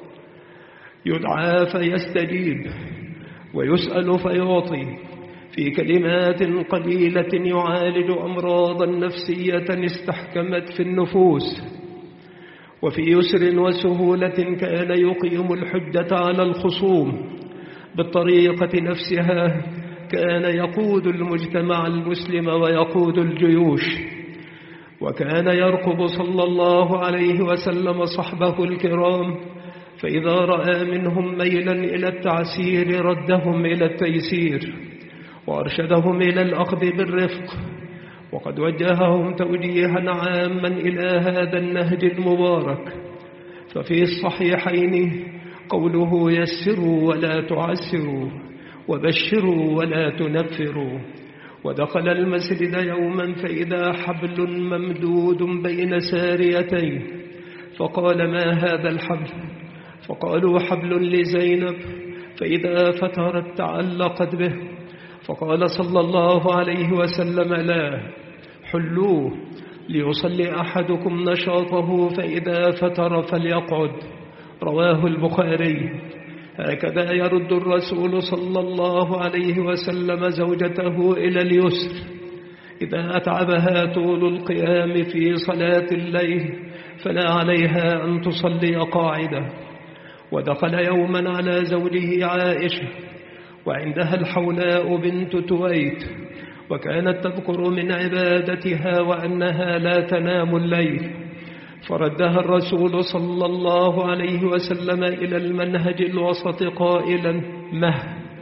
يدعى فيستجيب، ويسأل فيعطي، في كلمات قليلة يعالج أمراضا نفسية استحكمت في النفوس. وفي يسر وسهولة كان يقيم الحجة على الخصوم. بالطريقة نفسها كان يقود المجتمع المسلم ويقود الجيوش. وكان يرقب صلى الله عليه وسلم صحبه الكرام، فإذا رأى منهم ميلا إلى التعسير ردهم إلى التيسير، وأرشدهم إلى الأخذ بالرفق. وقد وجههم توجيها عاما إلى هذا النهج المبارك. ففي الصحيحين قوله يسروا ولا تعسروا، وبشروا ولا تنفروا. ودخل المسجد يوما فإذا حبل ممدود بين ساريتين، فقال ما هذا الحبل؟ فقالوا حبل لزينب، فإذا فترت تعلقت به. فقال صلى الله عليه وسلم: لا، حلوه ليصلي أحدكم نشاطه، فإذا فتر فليقعد. رواه البخاري. هكذا يرد الرسول صلى الله عليه وسلم زوجته إلى اليسر إذا أتعبها طول القيام في صلاة الليل، فلا عليها أن تصلي قاعدة. ودخل يوما على زوجه عائشة وعندها الحولاء بنت تويت، وكانت تذكر من عبادتها وأنها لا تنام الليل، فردها الرسول صلى الله عليه وسلم إلى المنهج الوسط قائلا: مه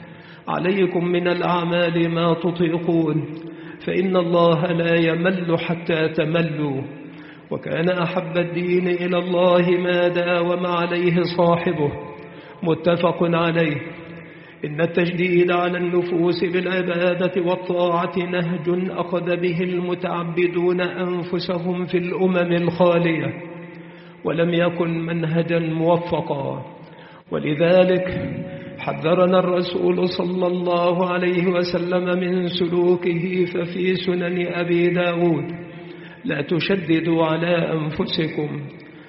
عليكم من الأعمال ما تطيقون، فإن الله لا يمل حتى تملوا. وكان أحب الدين إلى الله ما داوم عليه صاحبه. متفق عليه. إن التجديد على النفوس بالعبادة والطاعة نهج أخذ به المتعبدون أنفسهم في الأمم الخالية، ولم يكن منهجا موفقا. ولذلك حذرنا الرسول صلى الله عليه وسلم من سلوكه، ففي سنن أبي داود: لا تشددوا على أنفسكم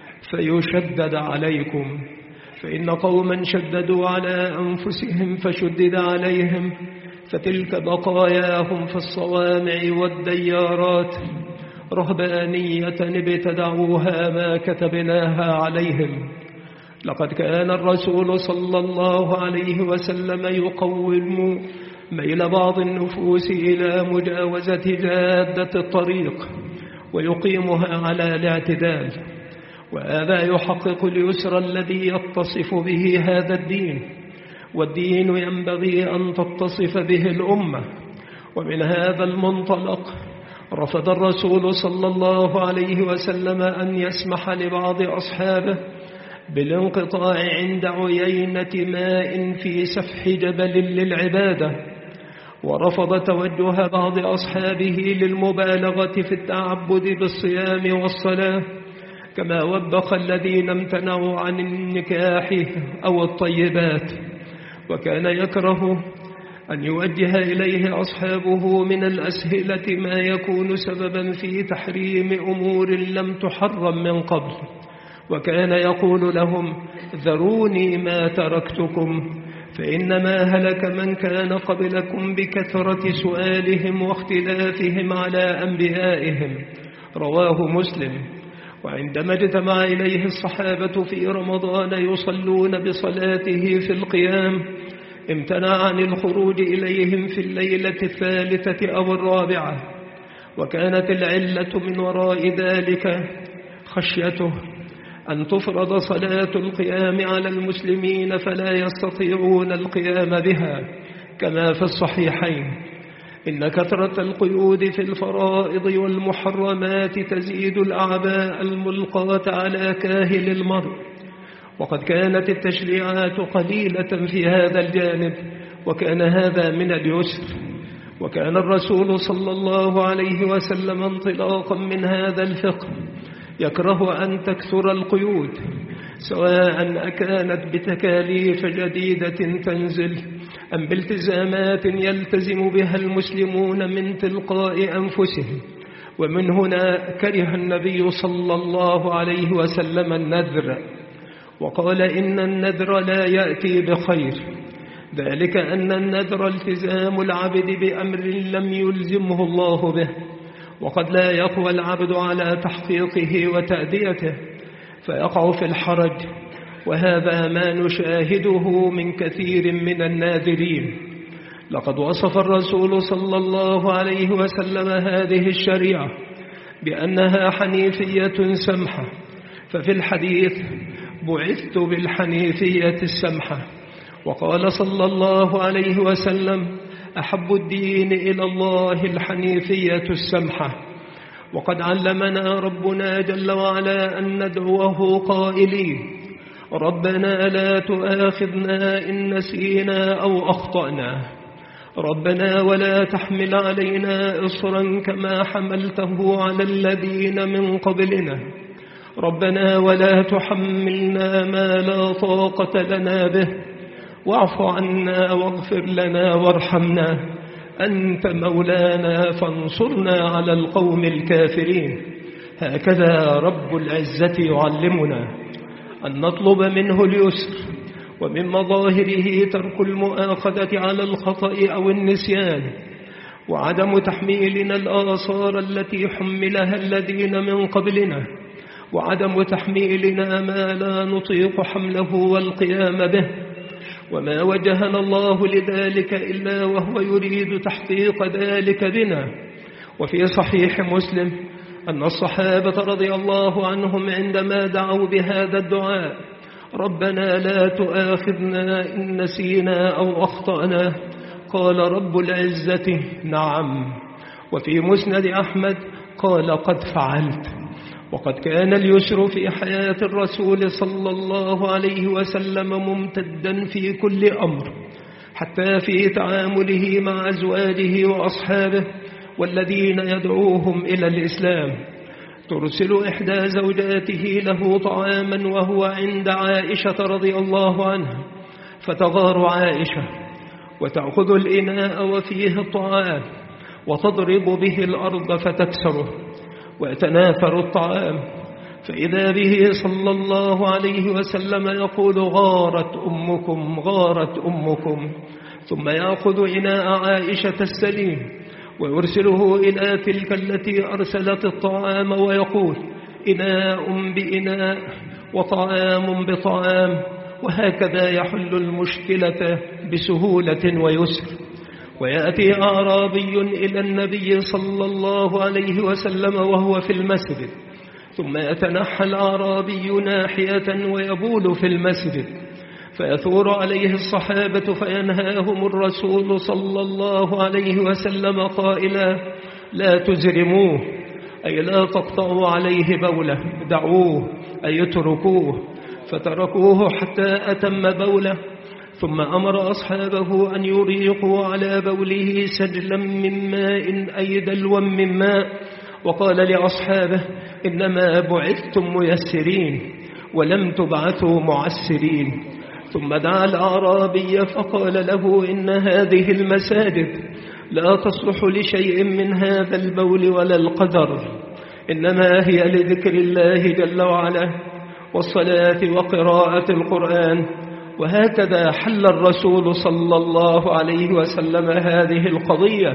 فيشدد عليكم، فإن قوما شددوا على أنفسهم فشدد عليهم، فتلك بقاياهم في الصوامع والديارات، رهبانية ابتدعوها ما كتبناها عليهم. لقد كان الرسول صلى الله عليه وسلم يقوم ميل بعض النفوس إلى مجاوزة جادة الطريق ويقيمها على الاعتدال، وهذا يحقق اليسر الذي يتصف به هذا الدين، والدين ينبغي أن تتصف به الأمة. ومن هذا المنطلق رفض الرسول صلى الله عليه وسلم أن يسمح لبعض أصحابه بالانقطاع عند عيينة ماء في سفح جبل للعبادة، ورفض توجه بعض أصحابه للمبالغة في التعبد بالصيام والصلاة، كما وبخ الذين امتنعوا عن النكاح أو الطيبات. وكان يكره أن يوجه إليه أصحابه من الأسهلة ما يكون سببا في تحريم أمور لم تحرم من قبل، وكان يقول لهم: ذروني ما تركتكم، فإنما هلك من كان قبلكم بكثرة سؤالهم واختلافهم على أنبيائهم. رواه مسلم. وعندما اجتمع إليه الصحابة في رمضان يصلون بصلاته في القيام، امتنع عن الخروج إليهم في الليلة الثالثة أو الرابعة، وكانت العلة من وراء ذلك خشيته أن تفرض صلاة القيام على المسلمين فلا يستطيعون القيام بها، كما في الصحيحين: إن كثرة القيود في الفرائض والمحرمات تزيد الأعباء الملقاة على كاهل المرء. وقد كانت التشريعات قليلة في هذا الجانب، وكان هذا من اليسر. وكان الرسول صلى الله عليه وسلم انطلاقا من هذا الفقه يكره أن تكثر القيود، سواء أكانت بتكاليف جديدة تنزل أم بالتزامات يلتزم بها المسلمون من تلقاء أنفسهم. ومن هنا كره النبي صلى الله عليه وسلم النذر، وقال: إن النذر لا يأتي بخير، ذلك أن النذر التزام العبد بأمر لم يلزمه الله به، وقد لا يقوى العبد على تحقيقه وتأديته فيقع في الحرج، وهذا ما نشاهده من كثير من الناذرين. لقد وصف الرسول صلى الله عليه وسلم هذه الشريعة بأنها حنيفية سمحة، ففي الحديث: بعثت بالحنيفية السمحة. وقال صلى الله عليه وسلم: أحب الدين إلى الله الحنيفية السمحة. وقد علمنا ربنا جل وعلا أن ندعوه قائلين: ربنا لا تؤاخذنا إن نسينا أو أخطأنا، ربنا ولا تحمل علينا إصرا كما حملته على الذين من قبلنا، ربنا ولا تحملنا ما لا طاقة لنا به، واعف عنا واغفر لنا وارحمنا، أنت مولانا فانصرنا على القوم الكافرين. هكذا رب العزة يعلمنا أن نطلب منه اليسر، ومن مظاهره ترك المؤاخذة على الخطأ أو النسيان، وعدم تحميلنا الآثار التي حملها الذين من قبلنا، وعدم تحميلنا ما لا نطيق حمله والقيام به. وما وجهنا الله لذلك إلا وهو يريد تحقيق ذلك بنا. وفي صحيح مسلم أن الصحابة رضي الله عنهم عندما دعوا بهذا الدعاء: ربنا لا تؤاخذنا إن نسينا أو أخطأنا، قال رب العزة نعم. وفي مسند أحمد قال قد فعلت. وقد كان اليسر في حياة الرسول صلى الله عليه وسلم ممتدا في كل أمر، حتى في تعامله مع أزواجه وأصحابه والذين يدعوهم إلى الإسلام. ترسل إحدى زوجاته له طعاما وهو عند عائشة رضي الله عنها، فتغار عائشة وتأخذ الإناء وفيه الطعام وتضرب به الأرض فتكسره ويتناثر الطعام، فإذا به صلى الله عليه وسلم يقول: غارت أمكم غارت أمكم، ثم يأخذ إناء عائشة السليم ويرسله إلى تلك التي أرسلت الطعام ويقول: إناء بإناء وطعام بطعام، وهكذا يحل المشكلة بسهولة ويسر. ويأتي أعرابي إلى النبي صلى الله عليه وسلم وهو في المسجد، ثم يتنحى الأعرابي ناحية ويبول في المسجد، فيثور عليه الصحابة فينهاهم الرسول صلى الله عليه وسلم قائلا: لا تزرموه، أي لا تقطعوا عليه بوله، دعوه أي اتركوه. فتركوه حتى أتم بوله، ثم أمر أصحابه أن يريقوا على بوله سجلا من ماء أي دلوا من ماء، وقال لأصحابه: إنما بعثتم ميسرين ولم تبعثوا معسرين. ثم دعا الأعرابي فقال له: إن هذه المساجد لا تصلح لشيء من هذا البول ولا القدر، إنما هي لذكر الله جل وعلا والصلاة وقراءة القرآن. وهكذا حل الرسول صلى الله عليه وسلم هذه القضية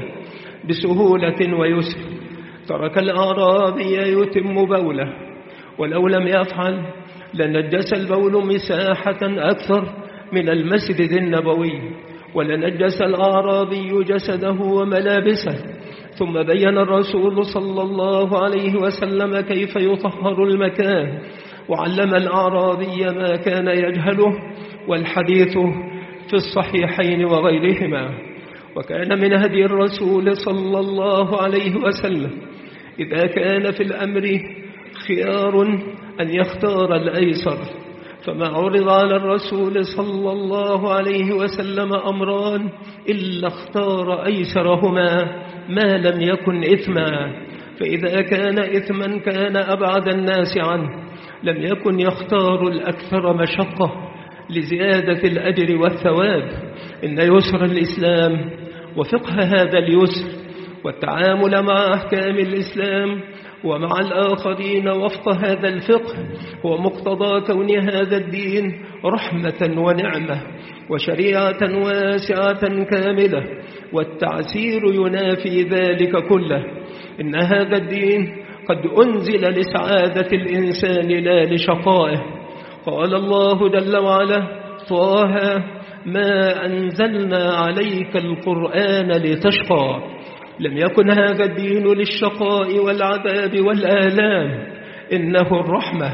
بسهولة ويسر. ترك الأعرابي يتم بوله، ولو لم يفعل لنجس البول مساحة أكثر من المسجد النبوي، ولنجس الأعرابي جسده وملابسه. ثم بين الرسول صلى الله عليه وسلم كيف يطهر المكان، وعلم الأعرابي ما كان يجهله، والحديث في الصحيحين وغيرهما. وكان من هدي الرسول صلى الله عليه وسلم إذا كان في الأمر خيار أن يختار الأيسر، فما عرض على الرسول صلى الله عليه وسلم أمران إلا اختار أيسرهما ما لم يكن إثما، فإذا كان إثما كان أبعد الناس عنه، لم يكن يختار الأكثر مشقة لزيادة الأجر والثواب. إن يسر الإسلام وفقه هذا اليسر والتعامل مع أحكام الإسلام ومع الآخرين وفق هذا الفقه هو مقتضى كون هذا الدين رحمة ونعمة وشريعة واسعة كاملة، والتعسير ينافي ذلك كله. إن هذا الدين قد أنزل لسعادة الإنسان لا لشقائه. قال الله جل وعلا: طه ما أنزلنا عليك القرآن لتشقى. لم يكن هذا الدين للشقاء والعذاب والآلام، إنه الرحمة،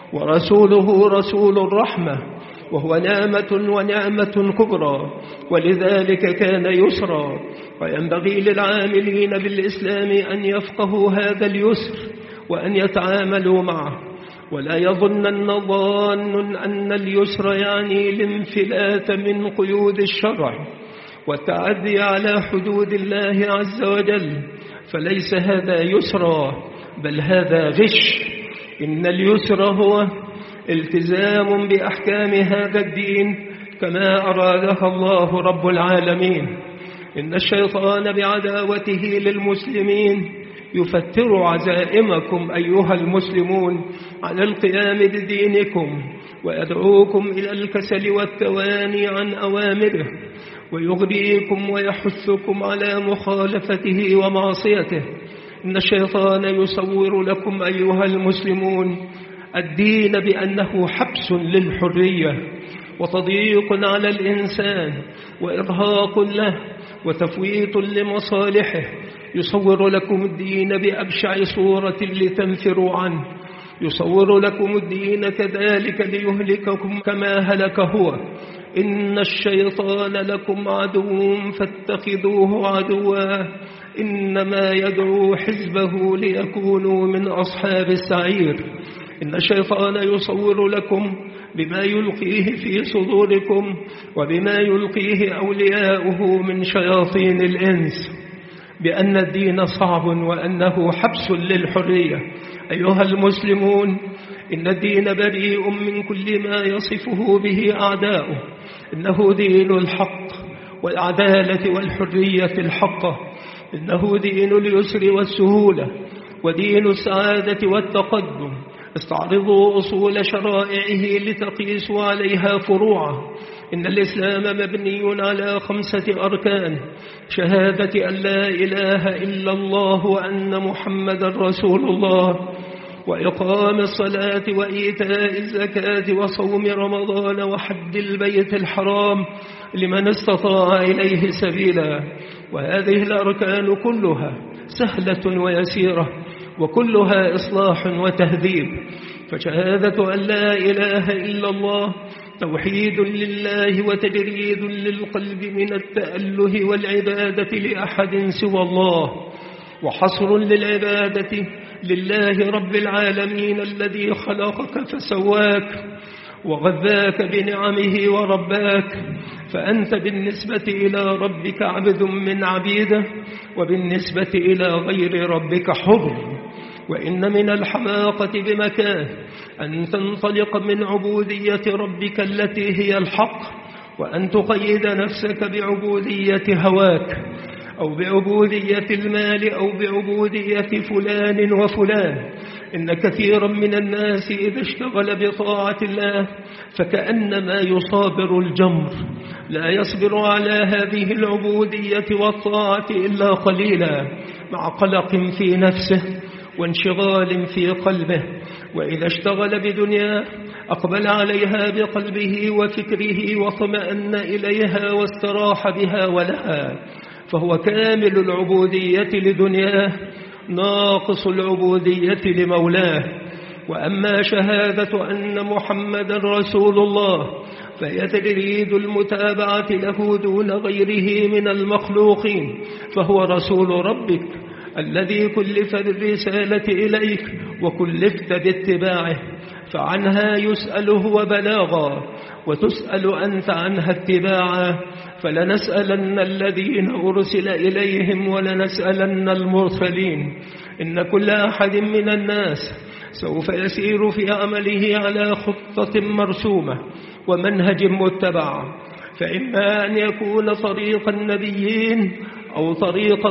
ورسوله رسول الرحمة، وهو نعمة ونعمة كبرى، ولذلك كان يسرا. وينبغي للعاملين بالإسلام أن يفقهوا هذا اليسر وأن يتعاملوا معه، ولا يظنن ظان أن اليسر يعني الانفلات من قيود الشرع والتعدي على حدود الله عز وجل، فليس هذا يسرا، بل هذا غش. إن اليسر هو التزام بأحكام هذا الدين كما أرادها الله رب العالمين. إن الشيطان بعداوته للمسلمين يفتر عزائمكم أيها المسلمون على القيام بدينكم، ويدعوكم إلى الكسل والتواني عن أوامره، ويغريكم ويحثكم على مخالفته ومعصيته. إن الشيطان يصور لكم أيها المسلمون الدين بأنه حبس للحرية وتضييق على الإنسان وإرهاق له وتفويت لمصالحه. يصور لكم الدين بأبشع صورة لتنفروا عنه، يصور لكم الدين كذلك ليهلككم كما هلك هو. إن الشيطان لكم عدو فاتخذوه عدوا، إنما يدعو حزبه ليكونوا من أصحاب السعير. إن الشيطان يصور لكم بما يلقيه في صدوركم وبما يلقيه أولياؤه من شياطين الإنس، بأن الدين صعب وأنه حبس للحرية. أيها المسلمون، إن الدين بريء من كل ما يصفه به أعداؤه. إنه دين الحق والعدالة والحرية الحقة. إنه دين اليسر والسهولة ودين السعادة والتقدم. استعرضوا أصول شرائعه لتقيسوا عليها فروعه. إن الإسلام مبني على خمسة أركان: شهادة أن لا إله إلا الله وأن محمد رسول الله، وإقام الصلاة وإيتاء الزكاة وصوم رمضان وحج البيت الحرام لمن استطاع إليه سبيلا. وهذه الأركان كلها سهلة ويسيرة، وكلها إصلاح وتهذيب. فشهادة أن لا إله إلا الله توحيد لله وتجريد للقلب من التأله والعبادة لأحد سوى الله، وحصر للعبادة لله رب العالمين الذي خلقك فسواك وغذاك بنعمه ورباك. فأنت بالنسبة إلى ربك عبد من عبيده، وبالنسبة إلى غير ربك حر. وإن من الحماقة بمكان أن تنطلق من عبودية ربك التي هي الحق، وأن تقيد نفسك بعبودية هواك أو بعبودية المال أو بعبودية فلان وفلان. إن كثيرا من الناس إذا اشتغل بطاعة الله فكأنما يصابر الجمر، لا يصبر على هذه العبودية والطاعة إلا قليلا، مع قلق في نفسه وانشغال في قلبه. وإذا اشتغل بدنياه أقبل عليها بقلبه وفكره واطمأن إليها واستراح بها ولها، فهو كامل العبودية لدنياه ناقص العبودية لمولاه. وأما شهادة أن محمد رسول الله فهي تجريد المتابعة له دون غيره من المخلوقين، فهو رسول ربك الذي كلف بالرسالة إليك وكلفت باتباعه، فعنها يسأل هو بلاغا وتسأل أنت عنها اتباعا. فلنسألن الذين أرسل إليهم ولنسألن المرسلين. إن كل أحد من الناس سوف يسير في عمله على خطة مرسومة ومنهج متبع، فإما أن يكون طريق النبيين أو طريق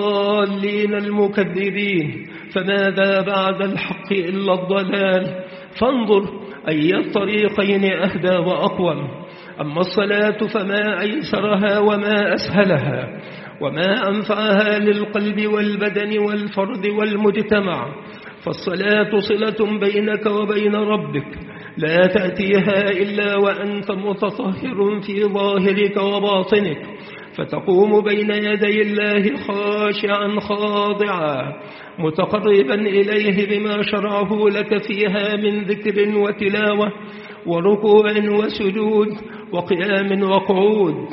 الضالين المكذبين، فماذا بعد الحق إلا الضلال؟ فانظر أي الطريقين أهدى وأقوم. أما الصلاة فما أيسرها وما أسهلها وما أنفعها للقلب والبدن والفرد والمجتمع. فالصلاة صلة بينك وبين ربك، لا تأتيها إلا وأنت متطهر في ظاهرك وباطنك، فتقوم بين يدي الله خاشعا خاضعا متقربا إليه بما شرعه لك فيها من ذكر وتلاوة وركوع وسجود وقيام وقعود،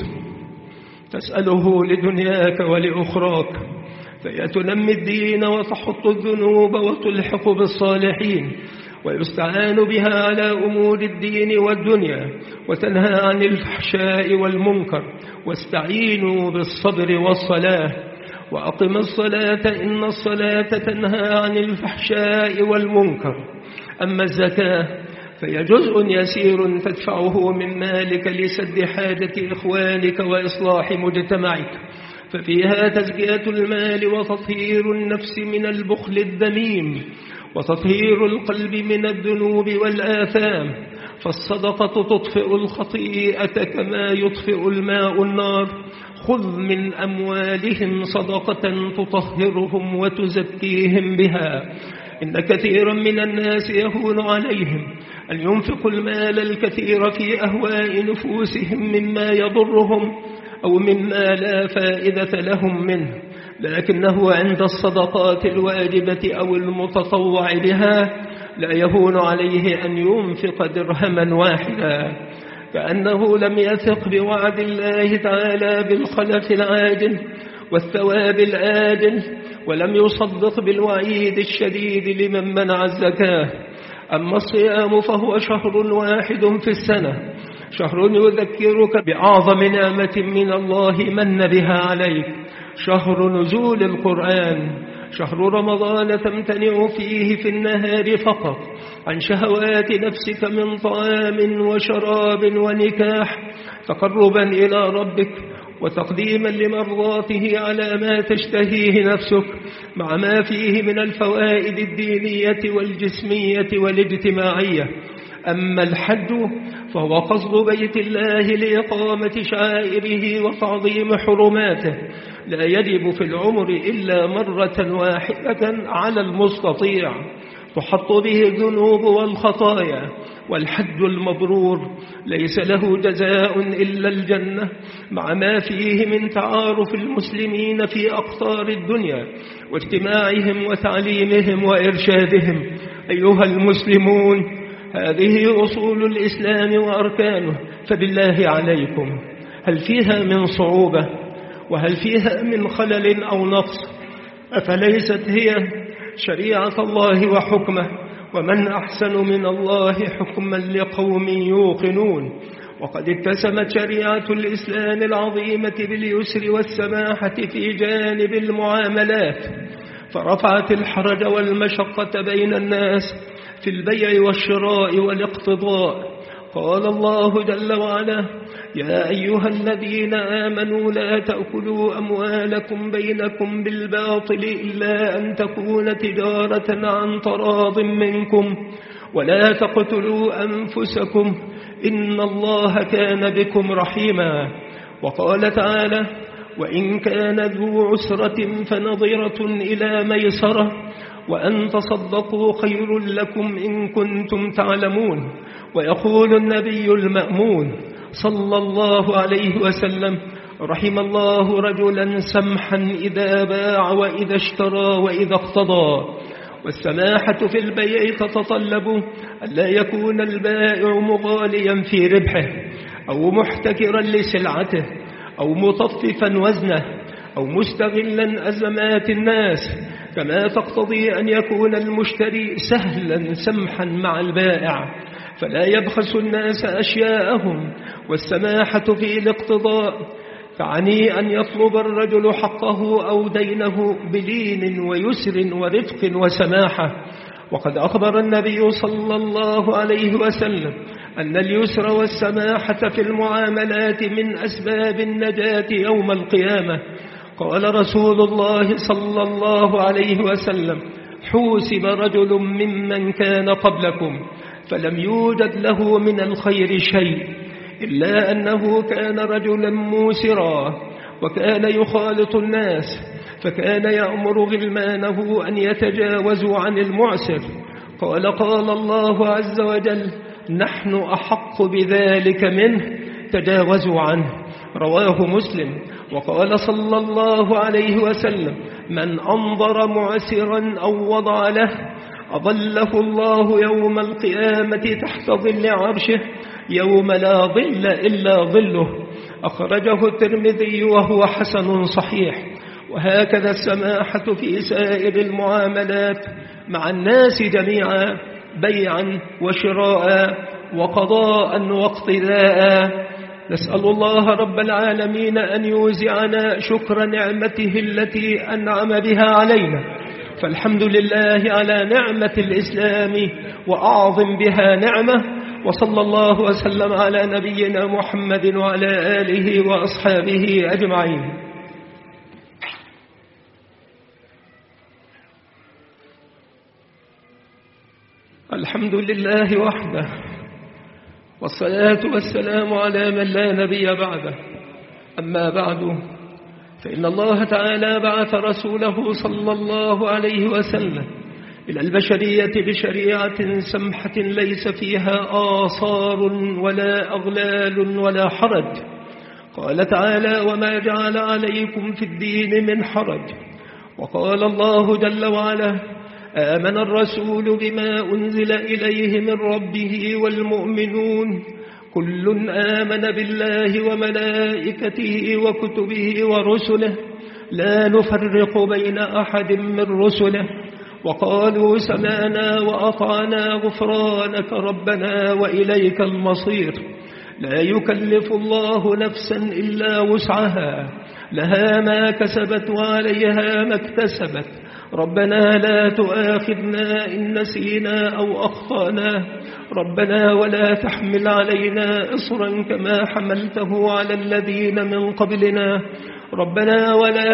تسأله لدنياك ولأخراك، فهي تنمي الدين وتحط الذنوب وتلحق بالصالحين، ويستعان بها على أمور الدين والدنيا، وتنهى عن الفحشاء والمنكر. واستعينوا بالصبر والصلاة، وأقم الصلاة إن الصلاة تنهى عن الفحشاء والمنكر. أما الزكاة فهي جزء يسير تدفعه من مالك لسد حاجة إخوانك وإصلاح مجتمعك، ففيها تزكية المال وتطهير النفس من البخل الذميم وتطهير القلب من الذنوب والآثام، فالصدقة تطفئ الخطيئة كما يطفئ الماء النار. خذ من أموالهم صدقة تطهرهم وتزكيهم بها. إن كثيرا من الناس يهون عليهم أن ينفقوا المال الكثير في أهواء نفوسهم مما يضرهم أو مما لا فائدة لهم منه، لكنه عند الصدقات الواجبة أو المتطوع بها لا يهون عليه أن ينفق درهما واحدا، كأنه لم يثق بوعد الله تعالى بالخلف العاجل والثواب الآجل، ولم يصدق بالوعيد الشديد لمن منع الزكاة. أما الصيام فهو شهر واحد في السنة، شهر يذكرك بأعظم نعمة من الله من بها عليك، شهر نزول القرآن، شهر رمضان تمتنع فيه في النهار فقط عن شهوات نفسك من طعام وشراب ونكاح، تقربا إلى ربك وتقديما لمرضاته على ما تشتهيه نفسك، مع ما فيه من الفوائد الدينية والجسمية والاجتماعية. أما الحج فهو قصد بيت الله لإقامة شعائره وتعظيم حرماته، لا يجب في العمر إلا مرة واحدة على المستطيع، تحط به الذنوب والخطايا، والحج المبرور ليس له جزاء إلا الجنة، مع ما فيه من تعارف المسلمين في أقطار الدنيا واجتماعهم وتعليمهم وإرشادهم. أيها المسلمون، هذه أصول الإسلام وأركانه، فبالله عليكم هل فيها من صعوبة وهل فيها من خلل أو نقص؟ أفليست هي شريعة الله وحكمه؟ ومن أحسن من الله حكما لقوم يوقنون. وقد اتسمت شريعة الإسلام العظيمة باليسر والسماحة في جانب المعاملات، فرفعت الحرج والمشقة بين الناس في البيع والشراء والاقتضاء. قال الله جل وعلا: يا أيها الذين آمنوا لا تأكلوا أموالكم بينكم بالباطل إلا أن تكون تجارة عن تراض منكم ولا تقتلوا أنفسكم إن الله كان بكم رحيما. وقال تعالى: وإن كان ذو عسرة فنظرة إلى ميسرة وأن تصدقوا خير لكم إن كنتم تعلمون. ويقول النبي المأمون صلى الله عليه وسلم: رحم الله رجلا سمحا إذا باع وإذا اشترى وإذا اقتضى. والسماحة في البيع تتطلب أن لا يكون البائع مغاليا في ربحه أو محتكرا لسلعته أو مطففا وزنه أو مستغلا أزمات الناس، كما تقتضي أن يكون المشتري سهلا سمحا مع البائع فلا يبخس الناس أشياءهم. والسماحة في الاقتضاء تعني أن يطلب الرجل حقه أو دينه بلين ويسر ورفق وسماحة. وقد أخبر النبي صلى الله عليه وسلم أن اليسر والسماحة في المعاملات من أسباب النجاة يوم القيامة. قال رسول الله صلى الله عليه وسلم: حوسب رجل ممن كان قبلكم فلم يوجد له من الخير شيء إلا أنه كان رجلا موسرا وكان يخالط الناس، فكان يأمر غلمانه أن يتجاوزوا عن المعسر. قال قال الله عز وجل: نحن أحق بذلك منه تجاوزوا عنه. رواه مسلم. وقال صلى الله عليه وسلم: من أنظر معسرا أو وضع له أظله الله يوم القيامة تحت ظل عرشه يوم لا ظل إلا ظله. أخرجه الترمذي وهو حسن صحيح. وهكذا السماحة في سائر المعاملات مع الناس جميعا، بيعا وشراء وقضاء واقتداء. نسأل الله رب العالمين أن يوزعنا شكر نعمته التي أنعم بها علينا، فالحمد لله على نعمة الإسلام وأعظم بها نعمة. وصلى الله وسلم على نبينا محمد وعلى آله وأصحابه أجمعين. الحمد لله وحده، والصلاة والسلام على من لا نبي بعده. أما بعد، فإن الله تعالى بعث رسوله صلى الله عليه وسلم إلى البشرية بشريعة سمحة ليس فيها آثار ولا أغلال ولا حرج. قال تعالى: وما جعل عليكم في الدين من حرج. وقال الله جل وعلا: آمن الرسول بما أنزل إليه من ربه والمؤمنون كل آمن بالله وملائكته وكتبه ورسله لا نفرق بين أحد من رسله وقالوا سمعنا وأطعنا غفرانك ربنا وإليك المصير. لا يكلف الله نفسا إلا وسعها، لها ما كسبت وعليها ما اكتسبت. ربنا لا تؤاخذنا إن نسينا أو أخطأنا، ربنا ولا تحمل علينا إصرا كما حملته على الذين من قبلنا، ربنا ولا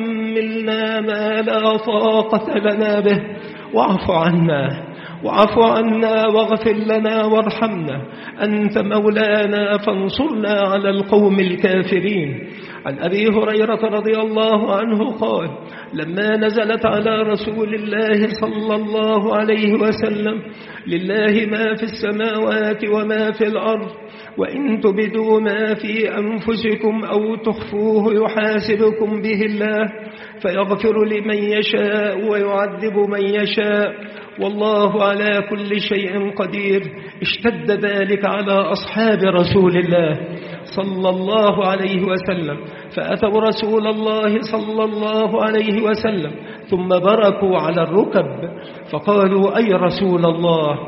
تحملنا ما لا طاقة لنا به، واعف عنا واعف عنا واغفر لنا وارحمنا، أنت مولانا فانصرنا على القوم الكافرين. عن أبي هريرة رضي الله عنه قال: لما نزلت على رسول الله صلى الله عليه وسلم: لله ما في السماوات وما في الأرض، وإن تبدوا ما في أنفسكم أو تخفوه يحاسبكم به الله فيغفر لمن يشاء ويعذب من يشاء، والله على كل شيء قدير. اشتد ذلك على أصحاب رسول الله صلى الله عليه وسلم، فأتوا رسول الله صلى الله عليه وسلم ثم بركوا على الركب فقالوا: أي رسول الله،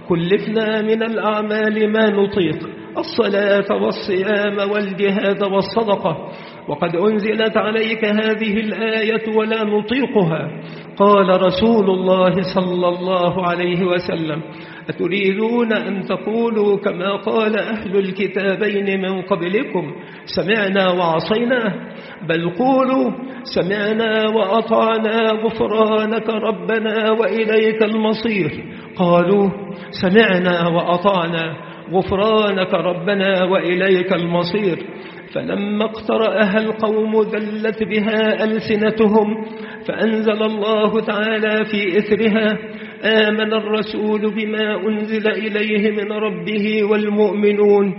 كلفنا من الأعمال ما نطيق، الصلاة والصيام والجهاد والصدقة، وقد أنزلت عليك هذه الآية ولا نطيقها. قال رسول الله صلى الله عليه وسلم: أتريدون أن تقولوا كما قال أهل الكتابين من قبلكم: سمعنا وعصينا؟ بل قولوا: سمعنا وأطعنا غفرانك ربنا وإليك المصير. قالوا: سمعنا وأطعنا غفرانك ربنا وإليك المصير. فلما اقترأها القوم ذلت بها ألسنتهم، فأنزل الله تعالى في إثرها: آمن الرسول بما أنزل إليه من ربه والمؤمنون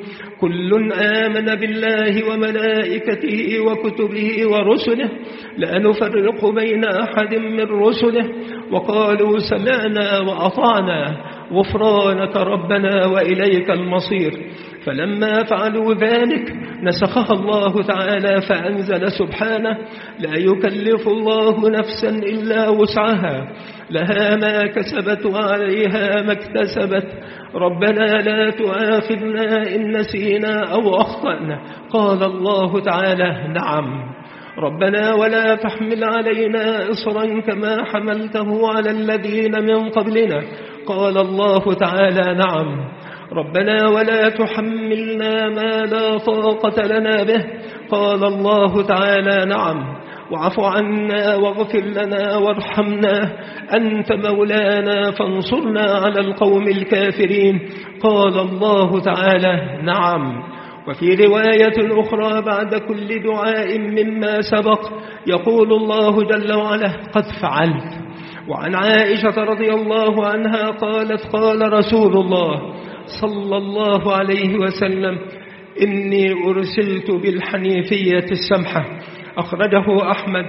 كل آمن بالله وملائكته وكتبه ورسله لا نفرق بين أحد من رسله وقالوا سمعنا وأطعنا غفرانك ربنا وإليك المصير. فلما فعلوا ذلك نسخها الله تعالى فأنزل سبحانه: لا يكلف الله نفسا إلا وسعها، لها ما كسبت وعليها ما اكتسبت، ربنا لا تؤاخذنا إن نسينا أو أخطأنا. قال الله تعالى: نعم، ربنا ولا تحمل علينا إصرا كما حملته على الذين من قبلنا. قال الله تعالى: نعم، ربنا ولا تحملنا ما لا طاقة لنا به. قال الله تعالى: نعم، واعف عنا واغفر لنا وارحمنا، أنت مولانا فانصرنا على القوم الكافرين. قال الله تعالى: نعم. وفي رواية أخرى بعد كل دعاء مما سبق يقول الله جل وعلا: قد فعلت. وعن عائشة رضي الله عنها قالت: قال رسول الله صلى الله عليه وسلم: إني أرسلت بالحنيفية السمحة. أخرجه أحمد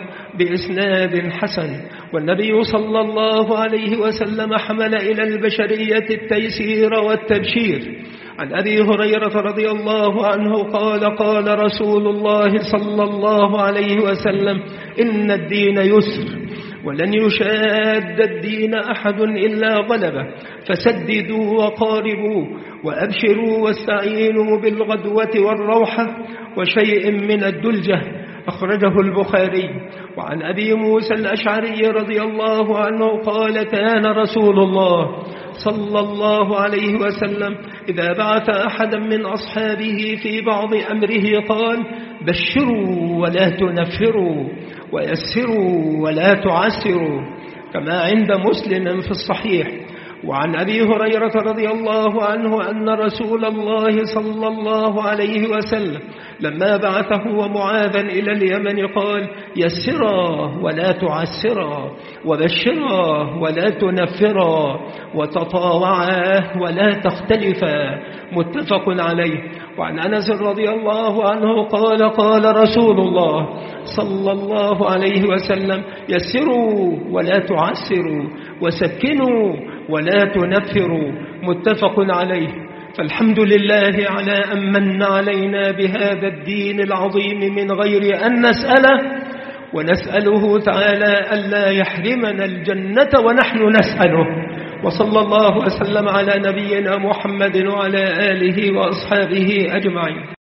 بإسناد حسن. والنبي صلى الله عليه وسلم حمل إلى البشرية التيسير والتبشير. عن أبي هريرة رضي الله عنه قال: قال رسول الله صلى الله عليه وسلم: إن الدين يسر ولن يشاد الدين أحد إلا غلبه، فسددوا وقاربوا وأبشروا واستعينوا بالغدوة والروحة وشيء من الدلجة. أخرجه البخاري. وعن أبي موسى الأشعري رضي الله عنه قال كان رسول الله صلى الله عليه وسلم إذا بعث أحدا من أصحابه في بعض أمره قال بشروا ولا تنفروا ويسروا ولا تعسروا، كما عند مسلم في الصحيح. وعن أبي هريرة رضي الله عنه أن رسول الله صلى الله عليه وسلم لما بعثه ومعاذا إلى اليمن قال يسرا ولا تعسرا وبشرا ولا تنفرا وتطاوعا ولا تختلفا، متفق عليه. وعن أنس رضي الله عنه قال قال رسول الله صلى الله عليه وسلم يسروا ولا تعسروا وسكنوا ولا تنفروا، متفق عليه. فالحمد لله على أن من علينا بهذا الدين العظيم من غير أن نسأله، ونسأله تعالى ألا يحرمنا الجنة ونحن نسأله. وصلى الله وسلم على نبينا محمد وعلى آله وأصحابه أجمعين.